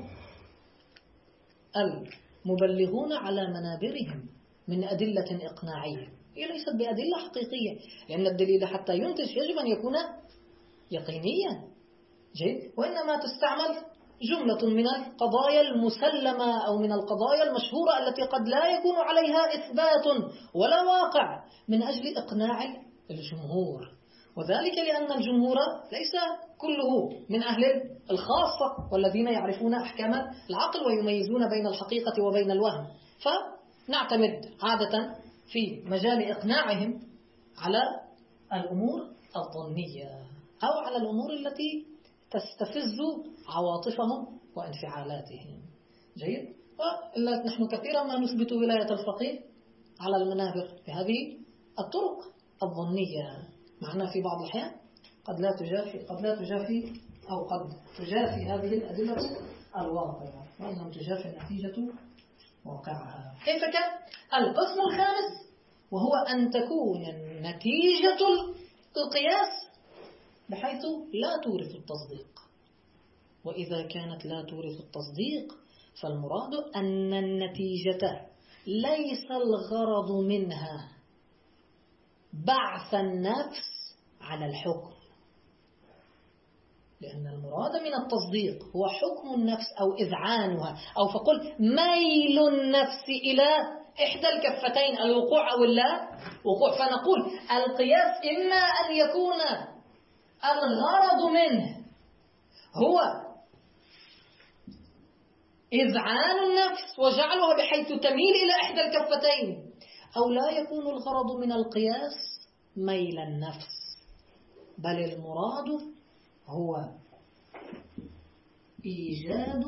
المبلغون على منابرهم من أدلة إقناعية. هي ليست بأدلة حقيقية، لأن الدليل حتى ينتج يجب أن يكون يقينيا. جيد. وإنما تستعمل جملة من القضايا المسلمة أو من القضايا المشهورة التي قد لا يكون عليها إثبات ولا واقع من أجل إقناع الجمهور، وذلك لأن الجمهور ليس كله من أهل الخاصة والذين يعرفون أحكام العقل ويميزون بين الحقيقة وبين الوهم، فنعتمد عادة في مجال إقناعهم على الأمور الظنية أو على الأمور التي تستفز عواطفهم وانفعالاتهم. جيد. وإلا نحن كثيرا ما نثبت ولاية الفقيه على المنابر بهذه الطرق الظنية، معنا في بعض الأحيان قد لا تجافي أو قد تجافي هذه الأدلة الواقعة، وإنما تجافي النتيجة واقعها. كيف كان؟ القسم الخامس وهو أن تكون نتيجة القياس بحيث لا تورث التصديق. وإذا كانت لا تورث التصديق فالمراد أن النتيجة ليس الغرض منها بعث النفس على الحكم، لأن المراد من التصديق هو حكم النفس أو إذعانها، أو فقل ميل النفس إلى إحدى الكفتين، الوقوع أو اللا وقوع. فنقول القياس إما أن يكون الغرض منه هو إذعان النفس وجعلها بحيث تميل إلى إحدى الكفتين، أو لا يكون الغرض من القياس ميل النفس، بل المراد هو إيجاد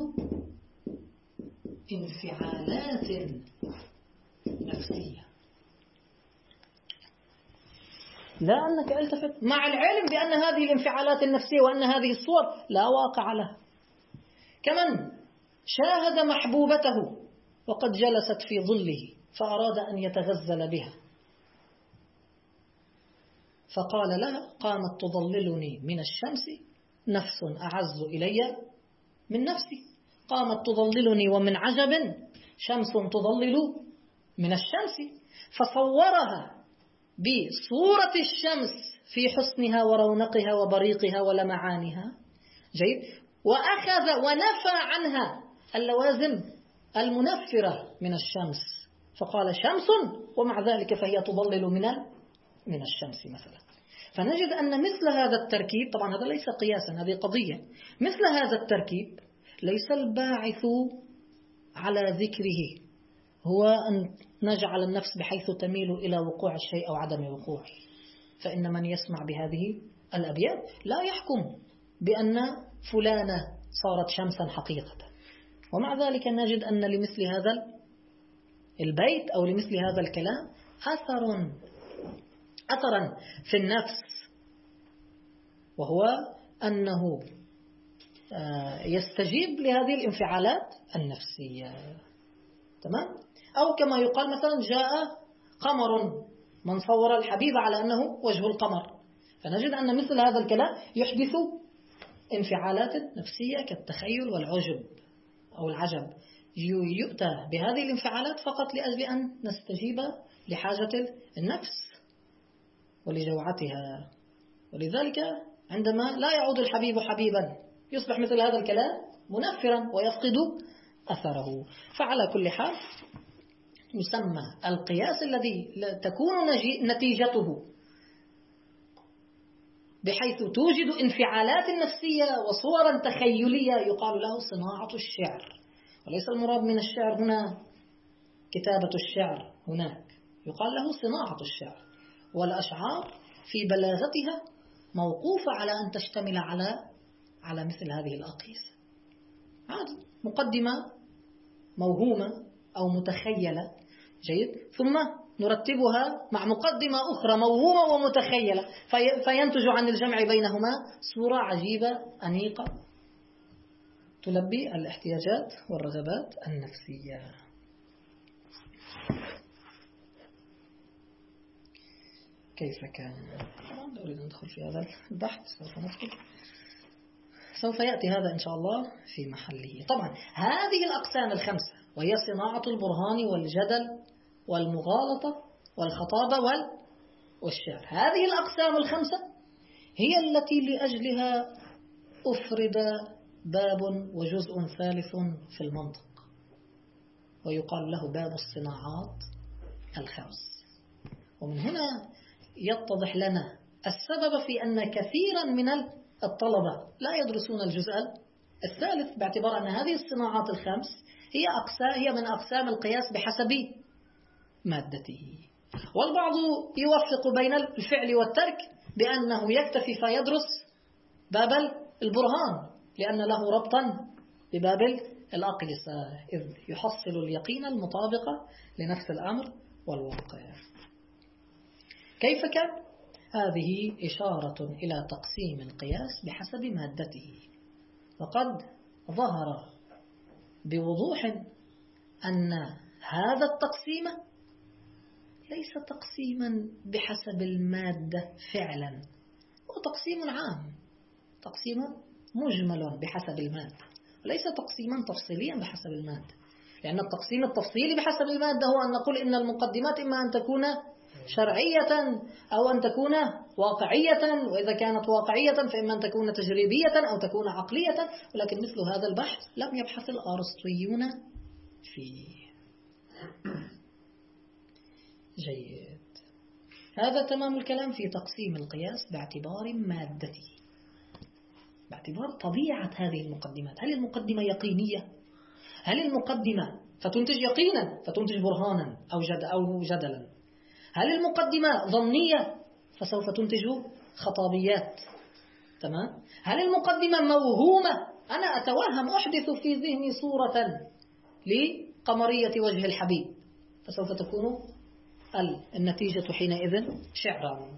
انفعالات نفسية. لا أنك التفت مع العلم بأن هذه الانفعالات النفسية وأن هذه الصور لا واقع لها. كمن شاهد محبوبته وقد جلست في ظله فأراد أن يتغزل بها، فقال لها قامت تضللني من الشمس نفس أعز إلي من نفسي، قامت تضللني ومن عجب شمس تضلل من الشمس، فصورها بصورة الشمس في حسنها ورونقها وبريقها ولمعانها. جيد. وأخذ ونفى عنها اللوازم المنفرة من الشمس، فقال شمس ومع ذلك فهي تضلل من الشمس مثلا. فنجد أن مثل هذا التركيب، طبعا هذا ليس قياسا، هذه قضية، مثل هذا التركيب ليس الباعث على ذكره هو أن نجعل النفس بحيث تميل إلى وقوع الشيء أو عدم وقوعه. فإن من يسمع بهذه الأبيات لا يحكم بأن فلانة صارت شمسا حقيقة، ومع ذلك نجد أن لمثل هذا البيت أو لمثل هذا الكلام أثرا في النفس، وهو أنه يستجيب لهذه الانفعالات النفسية. تمام؟ أو كما يقال مثلا جاء قمر، من صور الحبيب على أنه وجه القمر، فنجد أن مثل هذا الكلام يحدث انفعالات نفسية كالتخيل والعجب أو العجب، يؤتى بهذه الانفعالات فقط لأجل أن نستجيب لحاجة النفس ولجوعتها. ولذلك عندما لا يعود الحبيب حبيبا يصبح مثل هذا الكلام منفرا ويفقد أثره. فعلى كل حال يسمى القياس الذي تكون نتيجته بحيث توجد انفعالات نفسية وصورا تخيلية يقال له صناعة الشعر. وليس المراد من الشعر هنا كتابة الشعر، هناك يقال له صناعة الشعر. والأشعار في بلاغتها موقوفة على أن تشتمل على مثل هذه الأقيسة. عادي، مقدمة موهومة أو متخيلة، جيد، ثم نرتبها مع مقدمة أخرى موهومة ومتخيلة، فينتج عن الجمع بينهما صورة عجيبة أنيقة تلبي الاحتياجات والرغبات النفسية. كيف كان؟ لا أريد أن أدخل في هذا البحث، سوف يأتي هذا إن شاء الله في محله. طبعا هذه الأقسام الخمسة، وهي صناعة البرهان والجدل والمغالطة والخطابة والشعر، هذه الأقسام الخمسة هي التي لأجلها أفرد باب وجزء ثالث في المنطق، ويقال له باب الصناعات الخمس. ومن هنا يتضح لنا السبب في أن كثيرا من الطلبة لا يدرسون الجزء الثالث، باعتبار أن هذه الصناعات الخمس هي من أقسام القياس بحسب مادته. والبعض يوفق بين الفعل والترك بأنه يكتفي فيدرس باب البرهان لأن له ربطا بباب الأقيسة، إذ يحصل اليقين المطابق لنفس الأمر والواقع. كيف كان؟ هذه إشارة إلى تقسيم القياس بحسب مادته. وقد ظهر بوضوح أن هذا التقسيم ليس تقسيما بحسب المادة فعلا، هو تقسيم عام، تقسيم مجمل بحسب المادة، وليس تقسيما تفصيليا بحسب المادة. لأن التقسيم التفصيلي بحسب المادة هو أن نقول إن المقدمات إما أن تكون شرعية أو أن تكون واقعية، وإذا كانت واقعية فإما أن تكون تجريبية أو تكون عقلية، ولكن مثل هذا البحث لم يبحث الأرسطيون فيه. جيد، هذا تمام الكلام في تقسيم القياس باعتبار مادته، باعتبار طبيعة هذه المقدمات. هل المقدمة يقينية؟ هل المقدمة فتنتج يقينا فتنتج برهانا أو جدلا؟ هل المقدمة ظنية فسوف تنتج خطابيات؟ تمام. هل المقدمة موهومة، أنا أتوهم أحدث في ذهني صورة لقمرية وجه الحبيب فسوف تكون النتيجة حينئذ شعرا.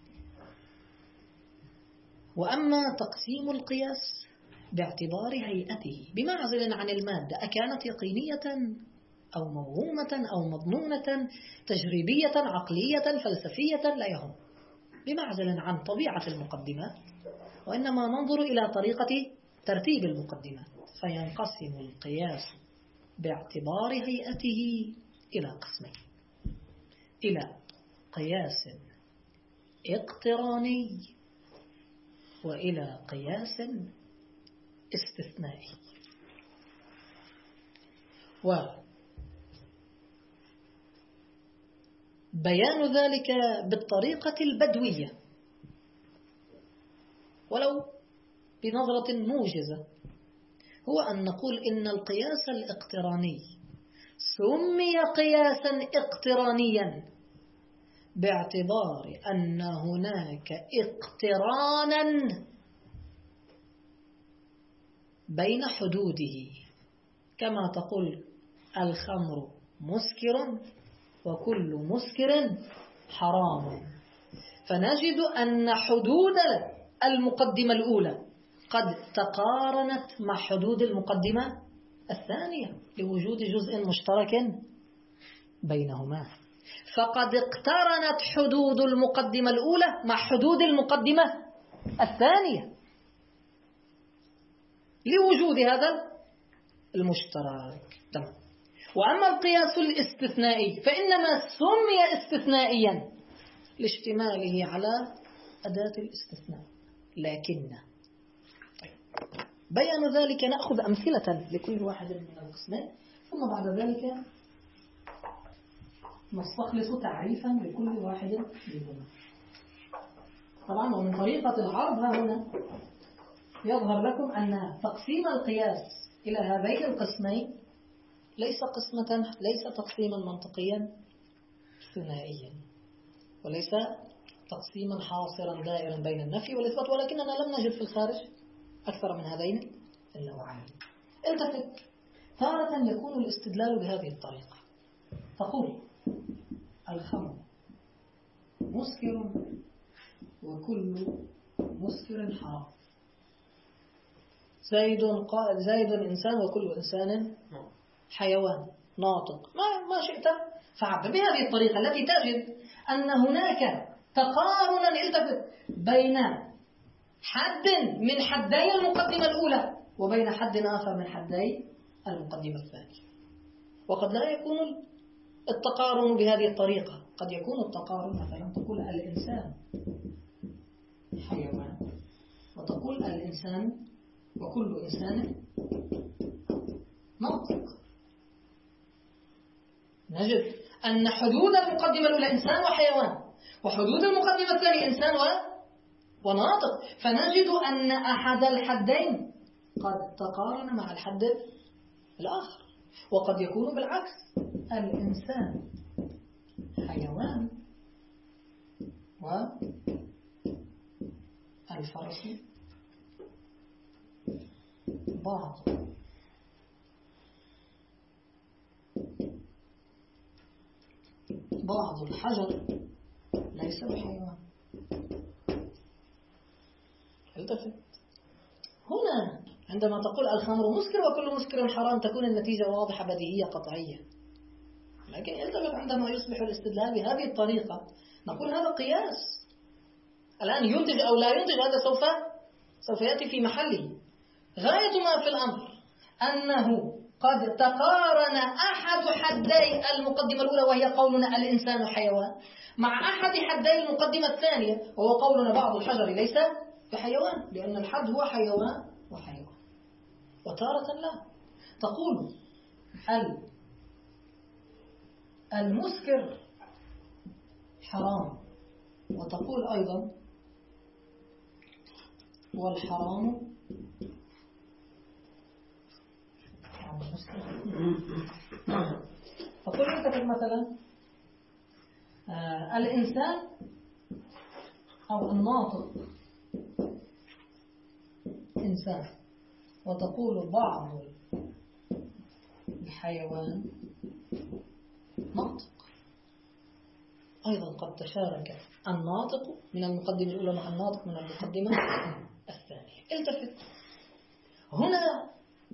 وأما تقسيم القياس باعتبار هيئته بمعزل عن المادة، أكانت يقينية أو موهومة أو مضمونة تجريبية عقلية فلسفية لا يهم، بمعزل عن طبيعة المقدمات، وإنما ننظر إلى طريقة ترتيب المقدمات. فينقسم القياس باعتبار هيئته إلى قسمين: إلى قياس اقتراني وإلى قياس استثنائي. وبيان ذلك بالطريقة البدوية ولو بنظرة موجزة هو أن نقول إن القياس الاقتراني سمي قياسا اقترانيا باعتبار أن هناك اقترانا بين حدوده، كما تقول الخمر مسكر وكل مسكر حرام، فنجد أن حدود المقدمة الأولى قد تقارنت مع حدود المقدمة الثانية لوجود جزء مشترك بينهما، فقد اقترنت حدود المقدمة الأولى مع حدود المقدمة الثانية لوجود هذا المشترك. تمام. وأما القياس الاستثنائي فإنما سمي استثنائيا لاشتماله على أداة الاستثناء، لكن بيان ذلك نأخذ أمثلة لكل واحد من القسمين، ثم بعد ذلك نستخلص تعريفا لكل واحد منهما. طبعا ومن طريقة العرض هنا يظهر لكم أن تقسيم القياس إلى هذين القسمين ليس تقسيما منطقيا ثنائيا، وليس تقسيما حاصرا دائرا بين النفي والإثبات، ولكننا لم نجد في الخارج أكثر من هذين النوعين. التفت، تارة يكون الاستدلال بهذه الطريقة، تقول الخمر مسكر وكل مسكر حرام، زيد إنسان وكل إنسان حيوان ناطق، ما شئت فعبر بهذه الطريقة التي تجد أن هناك تقارنا التفت بين حد من حدي المقدمة الأولى وبين حد آخر من حدي المقدمة الثانية. وقد لا يكون التقارن بهذه الطريقة، قد يكون التقارن مثلا تقول الإنسان حيوان وتقول الإنسان وكل إنسان ناطق. نجد أن حدود المقدمة الأولى إنسان وحيوان، وحدود المقدمة الثانية إنسان وناطق، فنجد أن أحد الحدين قد تقارن مع الحد الآخر، وقد يكون بالعكس، الإنسان حيوان والفرس بعض الحجر ليس بحيوان. التفت هنا عندما تقول الخمر مسكر وكل مسكر حرام تكون النتيجة واضحة بديهية قطعية، لكن التفت عندما يصبح الاستدلال بهذه الطريقة نقول هذا قياس. الآن ينتج أو لا ينتج هذا سوف يأتي في محله. غاية ما في الأمر أنه قد تقارن أحد حدي المقدمة الأولى وهي قولنا الإنسان حيوان مع أحد حدي المقدمة الثانية وهو قولنا بعض الحجر ليس بحيوان، لأن الحد هو حيوان وحيوان. وتارة لا، تقول المسكر حرام، وتقول أيضا والحرام فقل انت مثلا الإنسان أو الناطق إنسان، وتقول بعض الحيوان ناطق. أيضا قد تشارك الناطق من المقدمة الأولى مع الناطق من المقدمة الثانية. التفت هنا،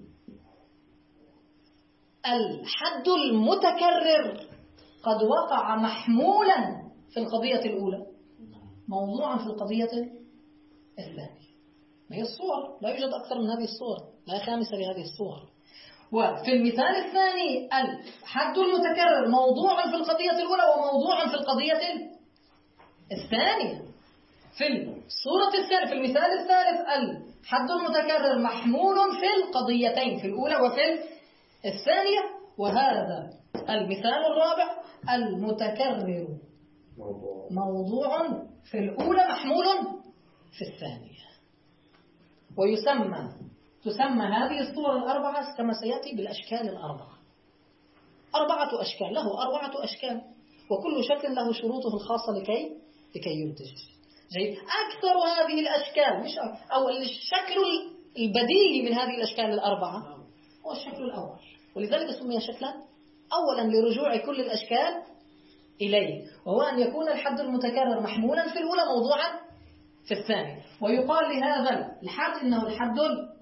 الحد المتكرر قد وقع محمولا في القضية الأولى موضوعا في القضية الثانية. ما هي الصور، لا يوجد أكثر من هذه الصور، لا خامسة لهذه الصور. وفي المثال الثاني الحد المتكرر موضوع في القضية الأولى وموضوع في القضية الثانية. في الصورة الثانية في المثال الثالث الحد المتكرر محمول في القضيتين، في الأولى وفي الثانية. وهذا المثال الرابع المتكرر موضوع في الأولى محمول في الثانية. تسمى هذه الصور الأربعة كما سيأتي بالأشكال الأربعة. 4 أشكال، له 4 أشكال، وكل شكل له شروطه الخاصة لكي ينتج. جيد. أكثر هذه الأشكال أو الشكل البديهي من هذه الأشكال الأربعة هو الشكل الأول، ولذلك سمي شكلا أولا لرجوع كل الأشكال إليه، وهو أن يكون الحد المتكرر محمولا في الأولى موضوعا في الثانية. ويقال لهذا الحد إنه الحد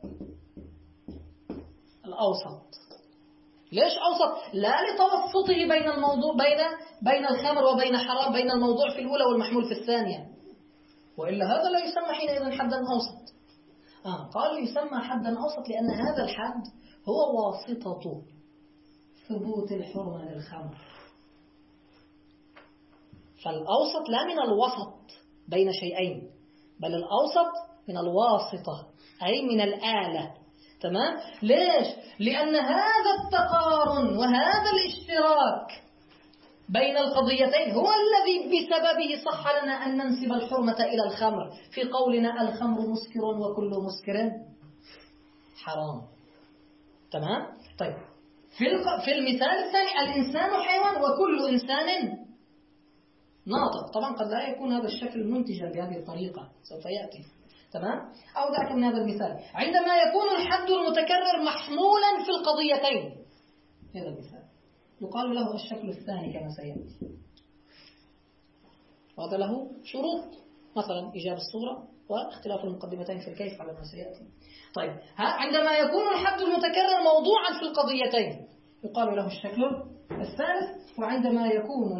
الأوسط. ليش أوسط؟ لا لتوسطه بين الموضوع بين الخمر وبين حرام، بين الموضوع في الأولى والمحمول في الثانية، وإلا هذا لا يسمى حينئذ حدا أوسط. قال يسمى حدا أوسط لأن هذا الحد هو واسطة ثبوت الحرمة للخمر. فالأوسط لا من الوسط بين شيئين، بل الأوسط من الواسطة أي من الآلة. تمام؟ ليش؟ لأن هذا التقارن وهذا الاشتراك بين القضيتين هو الذي بسببه صح لنا أن ننسب الحرمة إلى الخمر في قولنا الخمر مسكر وكل مسكر حرام. تمام؟ طيب في المثال الثاني الإنسان حيوان وكل إنسان ناطق. طبعا قد لا يكون هذا الشكل منتجا بهذه الطريقة، سوف يأتي. تمام؟ أو ذاك من هذا المثال عندما يكون الحد المتكرر محمولا في القضيتين، هذا المثال يقال له الشكل الثاني كما سيأتي، وهذا له شروط، مثلا إيجاب الصورة واختلاف المقدمتين في الكيف على ما سيأتي. طيب عندما يكون الحد المتكرر موضوعا في القضيتين يقال له الشكل الثالث. وعندما يكون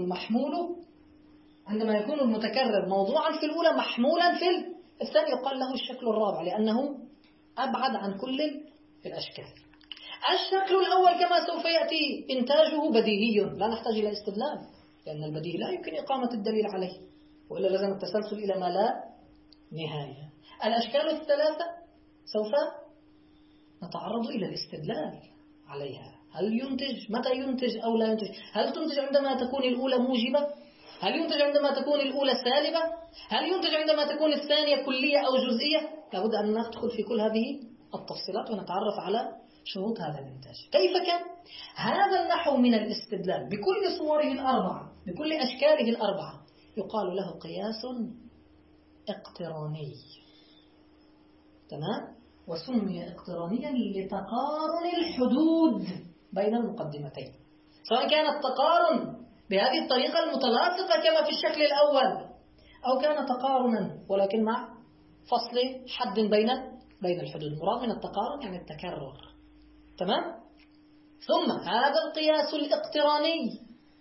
المتكرر موضوعا في الأولى محمولا في الثاني يقال له الشكل الرابع، لأنه أبعد عن كل الأشكال. الشكل الأول كما سوف يأتي إنتاجه بديهي، لا نحتاج إلى استدلال، لأن البديهي لا يمكن إقامة الدليل عليه، وإلا لازم التسلسل إلى ما لا نهاية. الأشكال الثلاثة سوف نتعرض إلى الاستدلال عليها. هل ينتج؟ متى ينتج أو لا ينتج؟ هل تنتج عندما تكون الأولى موجبة؟ هل ينتج عندما تكون الأولى سالبة؟ هل ينتج عندما تكون الثانية كلية أو جزئية؟ لابد أن ندخل في كل هذه التفصيلات ونتعرف على شروط هذا الإنتاج. كيف كان؟ هذا النحو من الاستدلال بكل صوره الأربعة، بكل أشكاله الأربعة، يقال له قياس اقتراني. تمام؟ وسمي اقترانيا لتقارن الحدود بين المقدمتين، سواء كان التقارن بهذه الطريقة المتلاصقة كما في الشكل الأول، أو كان تقارنا ولكن مع فصل حد بين الحدود. مراد من التقارن يعني التكرر. تمام؟ ثم هذا القياس الاقتراني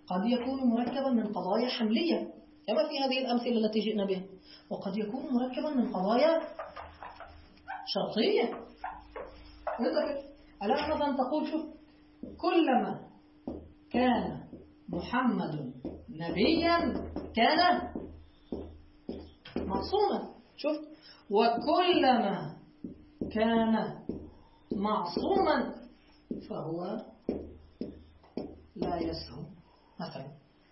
قد يكون مركبا من قضايا حملية كما في هذه الأمثلة التي جئنا بها، وقد يكون مركبا من قضايا شرطية. الآن مثلا تقول شوف كلما كان محمد نبيا كان معصوما، شوف، وكلما كان معصوما فهو لا يسهو مثلا.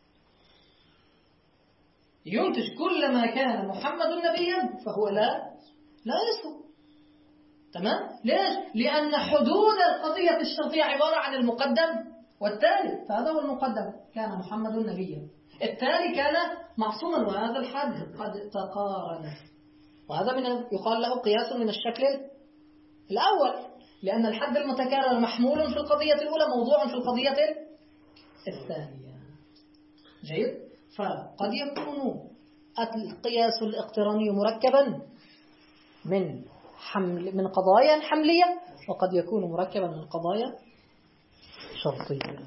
ينتج كلما كان محمد نبيا فهو لا يسهو. تمام؟ ليش؟ لأن حدود القضية الشرطية عبارة عن المقدم والتالي، فهذا هو المقدم كان محمد نبيا، التالي كان معصوما، وهذا الحد قد تقارن، وهذا يقال له قياس من الشكل الأول، لأن الحد المتكرر محمول في القضية الأولى موضوع في القضية الثانية. جيد؟ فقد يكون القياس الاقتراني مركبا من قضايا حملية، وقد يكون مركبا من قضايا شرطية،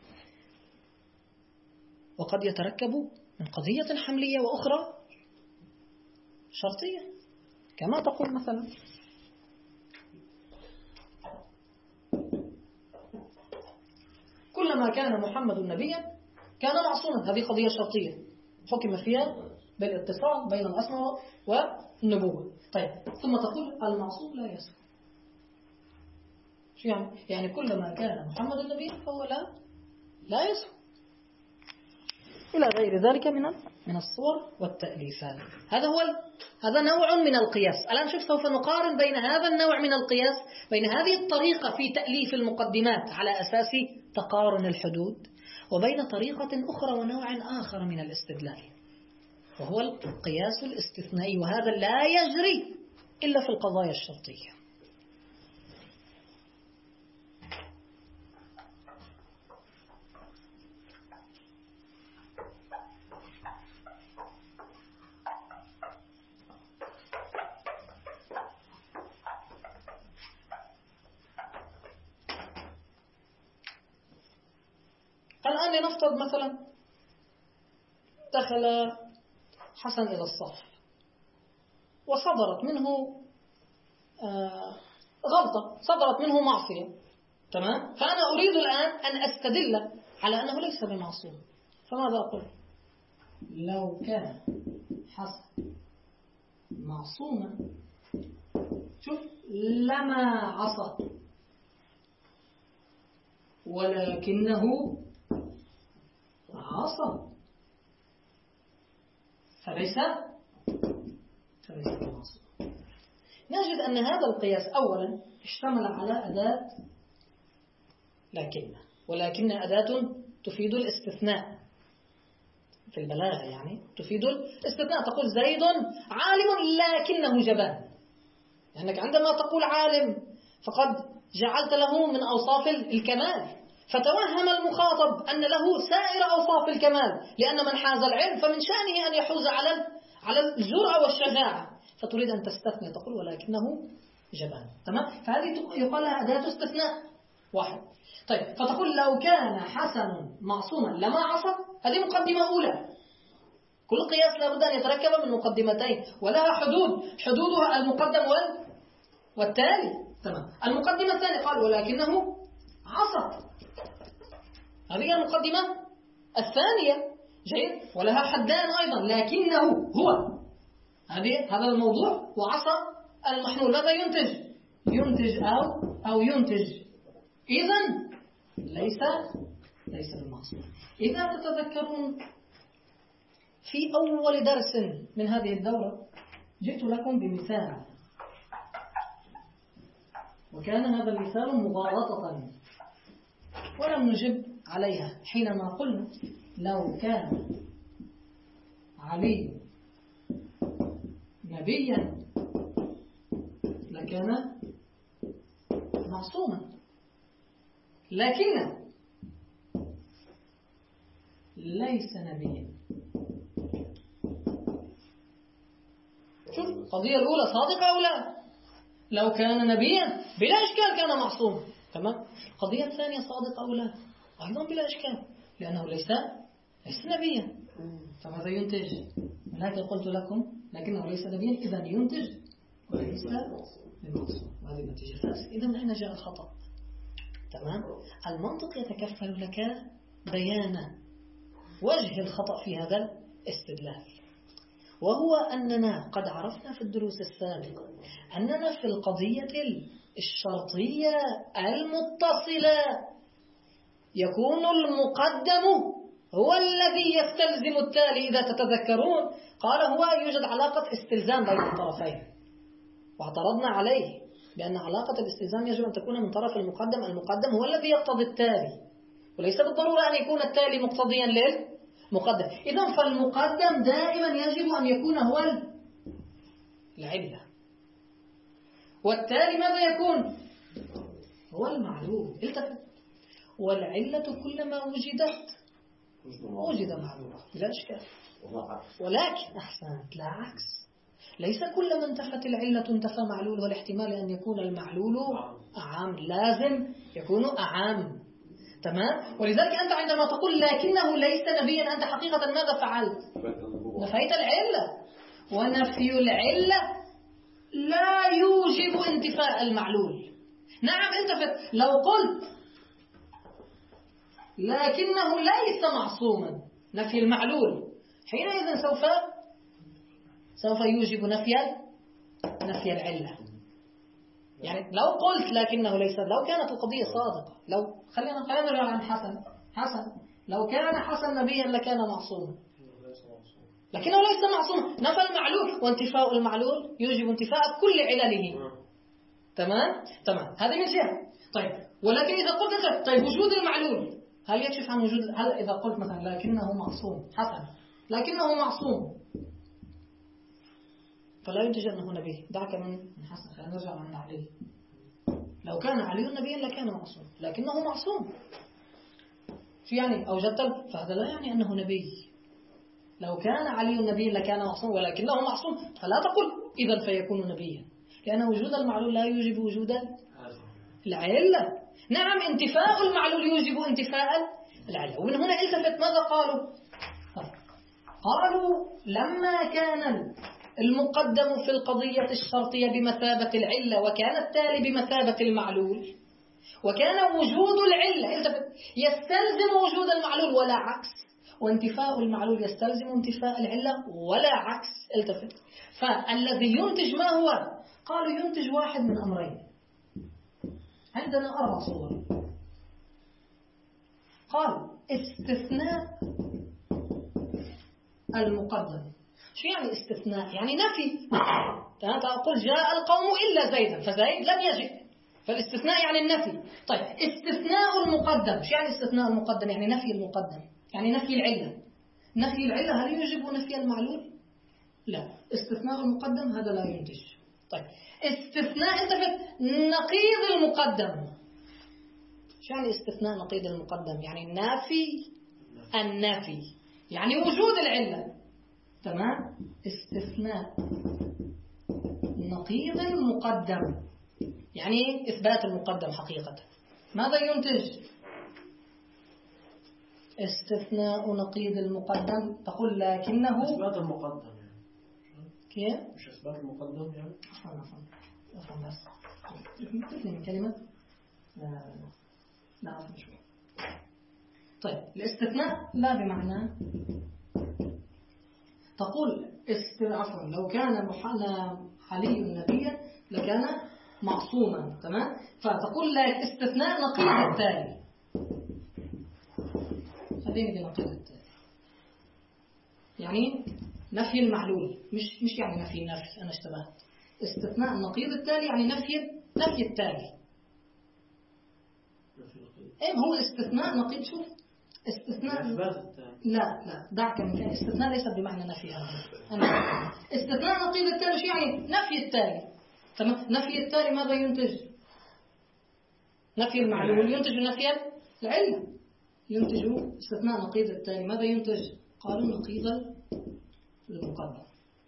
وقد يتركب من قضية حملية وأخرى شرطية، كما تقول مثلا كلما كان محمد نبيا كان معصوما، هذه قضية شرطية حكم فيها بالاتصال بين الأسماء والنبوة. طيب، ثم تقول المعصوم لا يسهو، شو يعني كلما كان محمد نبيا فهو لا يسهو، إلى غير ذلك من الصور والتأليفات. هذا نوع من القياس. الآن شوف، سوف نقارن بين هذا النوع من القياس، بين هذه الطريقة في تأليف المقدمات على أساس تقارن الحدود، وبين طريقة أخرى ونوع آخر من الاستدلال، وهو القياس الاستثنائي، وهذا لا يجري إلا في القضايا الشرطية. الآن لنفترض مثلا دخل حسن إلى الصف وصدرت منه غلطة، صدرت منه معصية، تمام؟ فأنا أريد الآن أن أستدل على أنه ليس بمعصوم، فماذا أقول؟ لو كان حسن معصوما، شوف، لما عصى، ولكنه عصى، فليس بمعصوم. نجد أن هذا القياس أولا اشتمل على أداة ولكن أداة تفيد الاستثناء في البلاغة، يعني تفيد الاستثناء. تقول زيد عالم لكنه جبان، لأنك عندما تقول عالم فقد جعلت له من أوصاف الكمال، فتوهم المخاطب أن له سائر أوصاف الكمال، لأن من حاز العلم فمن شأنه أن يحوز على الجرأة والشجاعة، فتريد أن تستثني تقول ولكنه جبان. تمام؟ فهذه يقال لها أداة استثناء واحد. طيب، فتقول لو كان حسن معصوما لما عصى، هذه مقدمة أولى. كل قياس لابد أن يتركب من مقدمتين ولها حدودها المقدم والتالي. تمام. المقدمة الثانية قال ولكنه عصى، هذه المقدمة الثانية. جيد؟ ولها حدان أيضا، لكنه هو، هذا الموضوع، وعصى المحمول. ماذا ينتج أو ينتج، إذن ليس بالمعصوم. إذا تتذكرون في أول درس من هذه الدورة جئت لكم بمثال، وكان هذا المثال مغالطة ولم نجب عليها حينما قلنا لو كان علي نبيا لكان معصوما، لكن ليس نبيا. شوف، القضية الأولى صادقة أو لا؟ لو كان نبيا بلا إشكال كان معصوما، تمام؟ القضية الثانية صادقة أو لا؟ أيضا بلا إشكال، لأنه ليس ليس نبيا، فماذا ينتج؟ ولكن قلت لكم لكنه ليس نبيا، إذا ينتج وليس بمعصوم، وهذه النتيجة فاسدة. إذا من أين جاء الخطأ؟ تمام. المنطق يتكفل لك بيان وجه الخطأ في هذا الاستدلال، وهو أننا قد عرفنا في الدروس السابقة أننا في القضية الشرطية المتصلة يكون المقدم هو الذي يستلزم التالي. إذا تتذكرون قال هو يوجد علاقة استلزام بين الطرفين، واعترضنا عليه بأن علاقة الاستلزام يجب أن تكون من طرف المقدم. المقدم هو الذي يقتضي التالي، وليس بالضرورة أن يكون التالي مقتضيا للمقدم. إذن فالمقدم دائما يجب أن يكون هو العلة، والتالي ماذا يكون؟ هو المعلول. التفت، والعلة كلما وجدت وجد معلولة بلا إشكال. ولكن أحسنت، لا عكس، ليس كلما انتفت العلة انتفى معلول، والاحتمال أن يكون المعلول أعم، لازم يكون أعم. تمام. ولذلك أنت عندما تقول لكنه ليس نبيا، أنت حقيقة ماذا فعلت؟ نفيت العلة، ونفي العلة لا يوجب انتفاء المعلول. نعم انتفت. لو قلت لكنه ليس معصوما، نفي المعلول، حينئذ سوف يوجب نفي العلة. يعني لو قلت لكنه ليس، لو كانت القضية صادقة، لو خلينا نرجع عن حسن لو كان حسن نبيا لكان معصوما، لكنه ليس معصوما، نفى المعلول، وانتفاء المعلول يوجب انتفاء كل علله. تمام. هذه من جهة. طيب، ولكن إذا قلت أنت طيب وجود المعلول هل يكشف عن وجود؟ هل إذا قلت مثلا لكنه معصوم حسن، لكنه معصوم، فلا ينتج أنه نبي. دعك من حسن، خلينا نرجع عن علي. لو كان علي نبيا لكان معصوم، لكنه معصوم، شو يعني؟ أوجدت، فهذا لا يعني أنه نبي. لو كان علي نبيا لكان معصوم، ولكنه معصوم، فلا تقل إذا فيكون نبيا، لأن وجود المعلول لا يوجب وجود العلة. نعم انتفاء المعلول يوجب انتفاء العلة. ومن هنا التفت ماذا قالوا؟ قالوا لما كان المقدم في القضية الشرطية بمثابة العلة، وكان التالي بمثابة المعلول، وكان وجود العلة يستلزم وجود المعلول ولا عكس، وانتفاء المعلول يستلزم انتفاء العلة ولا عكس. التفت، فالذي ينتج ما هو؟ قالوا ينتج واحد من أمرين. عندنا 4 صور. قال استثناء المقدم. شو يعني استثناء؟ يعني نفي. تقول جاء القوم إلا زيدا، فزيد لم يجئ، فالاستثناء يعني النفي. طيب استثناء المقدم، شو يعني استثناء المقدم؟ يعني نفي المقدم، يعني نفي العلة. نفي العلة هل يوجب نفي المعلول؟ لا. استثناء المقدم هذا لا ينتج. طيب استثناء انتفت نقيض المقدم. شو يعني استثناء نقيض المقدم؟ يعني النفي يعني وجود العلة. تمام. استثناء نقيض المقدم يعني إثبات المقدم حقيقة. ماذا ينتج؟ استثناء نقيض المقدم، تقول لكنه إثبات المقدم كيف؟ مش إثبات المقدم يعني؟ عفوا بس تفهم كلمة لا عفوا شوي. طيب الاستثناء لا بمعنى تقول عفوا لو كان علي نبيا لكان معصوما. تمام. فتقول لا استثناء نقيض التالي. هذين بنقيض التالي يعني نفي المعلول، مش يعني نفي أنا اشتبهت. استثناء النقيض التالي يعني نفي التالي. ايه هو الاستثناء نقيض؟ شوف استثناء لا دعك من كان استثناء ليس بمعنى نفي. هذا استثناء نقيض التالي شو يعني؟ نفي التالي. تمام. نفي التالي ماذا ينتج؟ نفي المعلول ينتج نفي العلة. ينتج استثناء نقيض التالي ماذا ينتج؟ قالوا نقيض المقدم.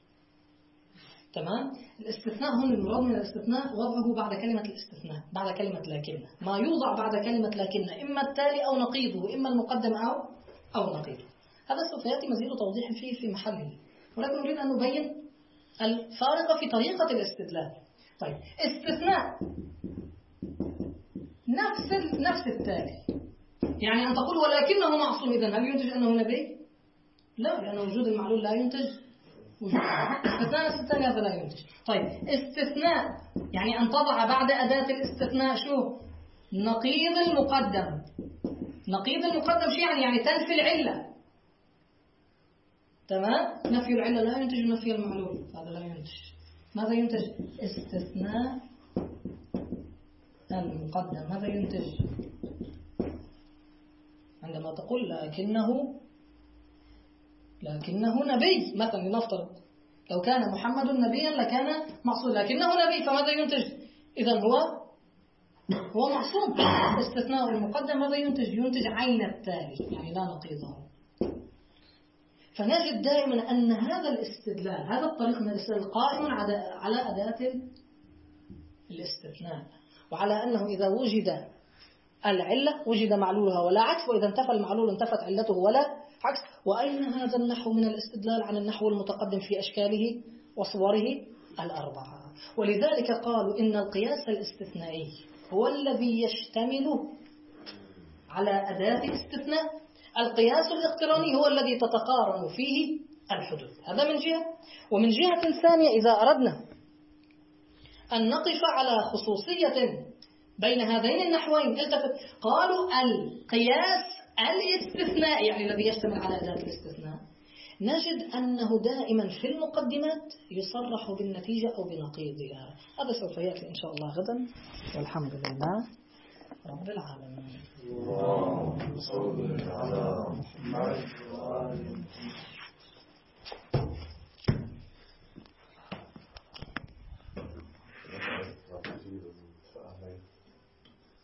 تمام. الاستثناء هنا المراد من الاستثناء وضعه بعد كلمة الاستثناء، بعد كلمة لكن. ما يوضع بعد كلمة لكن إما التالي أو نقيضه، إما المقدم أو نقيضه. هذا سوف يأتي مزيد توضيح فيه في محله، ولكن نريد أن نبين الفارق في طريقة الاستدلال. طيب استثناء نفس التالي، يعني أن تقول ولكنه معصوم، إذن هل ينتج أنه نبي؟ لا، لأن وجود المعلول لا ينتج وجود. استثناء نفس التالي هذا لا ينتج. طيب استثناء يعني أن تضع بعد أداة الاستثناء شو؟ نقيض المقدم. نقيض المقدم شو يعني تنفي العلة. تمام؟ نفي العلة لا ينتج نفي المعلول، هذا لا ينتج. ماذا ينتج؟ استثناء المقدم. ماذا ينتج؟ عندما تقول لكنه نبي مثلا، لنفترض لو كان محمد نبيا لكان معصوم، لكنه نبي فماذا ينتج؟ إذن هو معصوم. استثناء المقدم ماذا ينتج؟ ينتج عين التالي، يعني لا نقيضه. فنجد دائما أن هذا الاستدلال، هذا الطريق من الاستدلال قائم على أداة الاستثناء، وعلى أنه إذا وجد العلة وجد معلولها ولا عكس، وإذا انتفى المعلول انتفت علته ولا عكس. وأين هذا النحو من الاستدلال عن النحو المتقدم في أشكاله وصوره الأربعة؟ ولذلك قالوا إن القياس الاستثنائي هو الذي يشتمل على أداة الاستثناء. القياس الاقتراني هو الذي تتقارن فيه الحدود. هذا من جهة. ومن جهة ثانية إذا أردنا أن نقف على خصوصية بين هذين النحوين التفت، قالوا القياس الاستثنائي يعني الذي يشتمل على أداة الاستثناء، نجد أنه دائما في المقدمات يصرح بالنتيجة أو بنقيضها. هذا سوف يأتي إن شاء الله غدا، والحمد لله رب العالمين. اللهم صل على محمد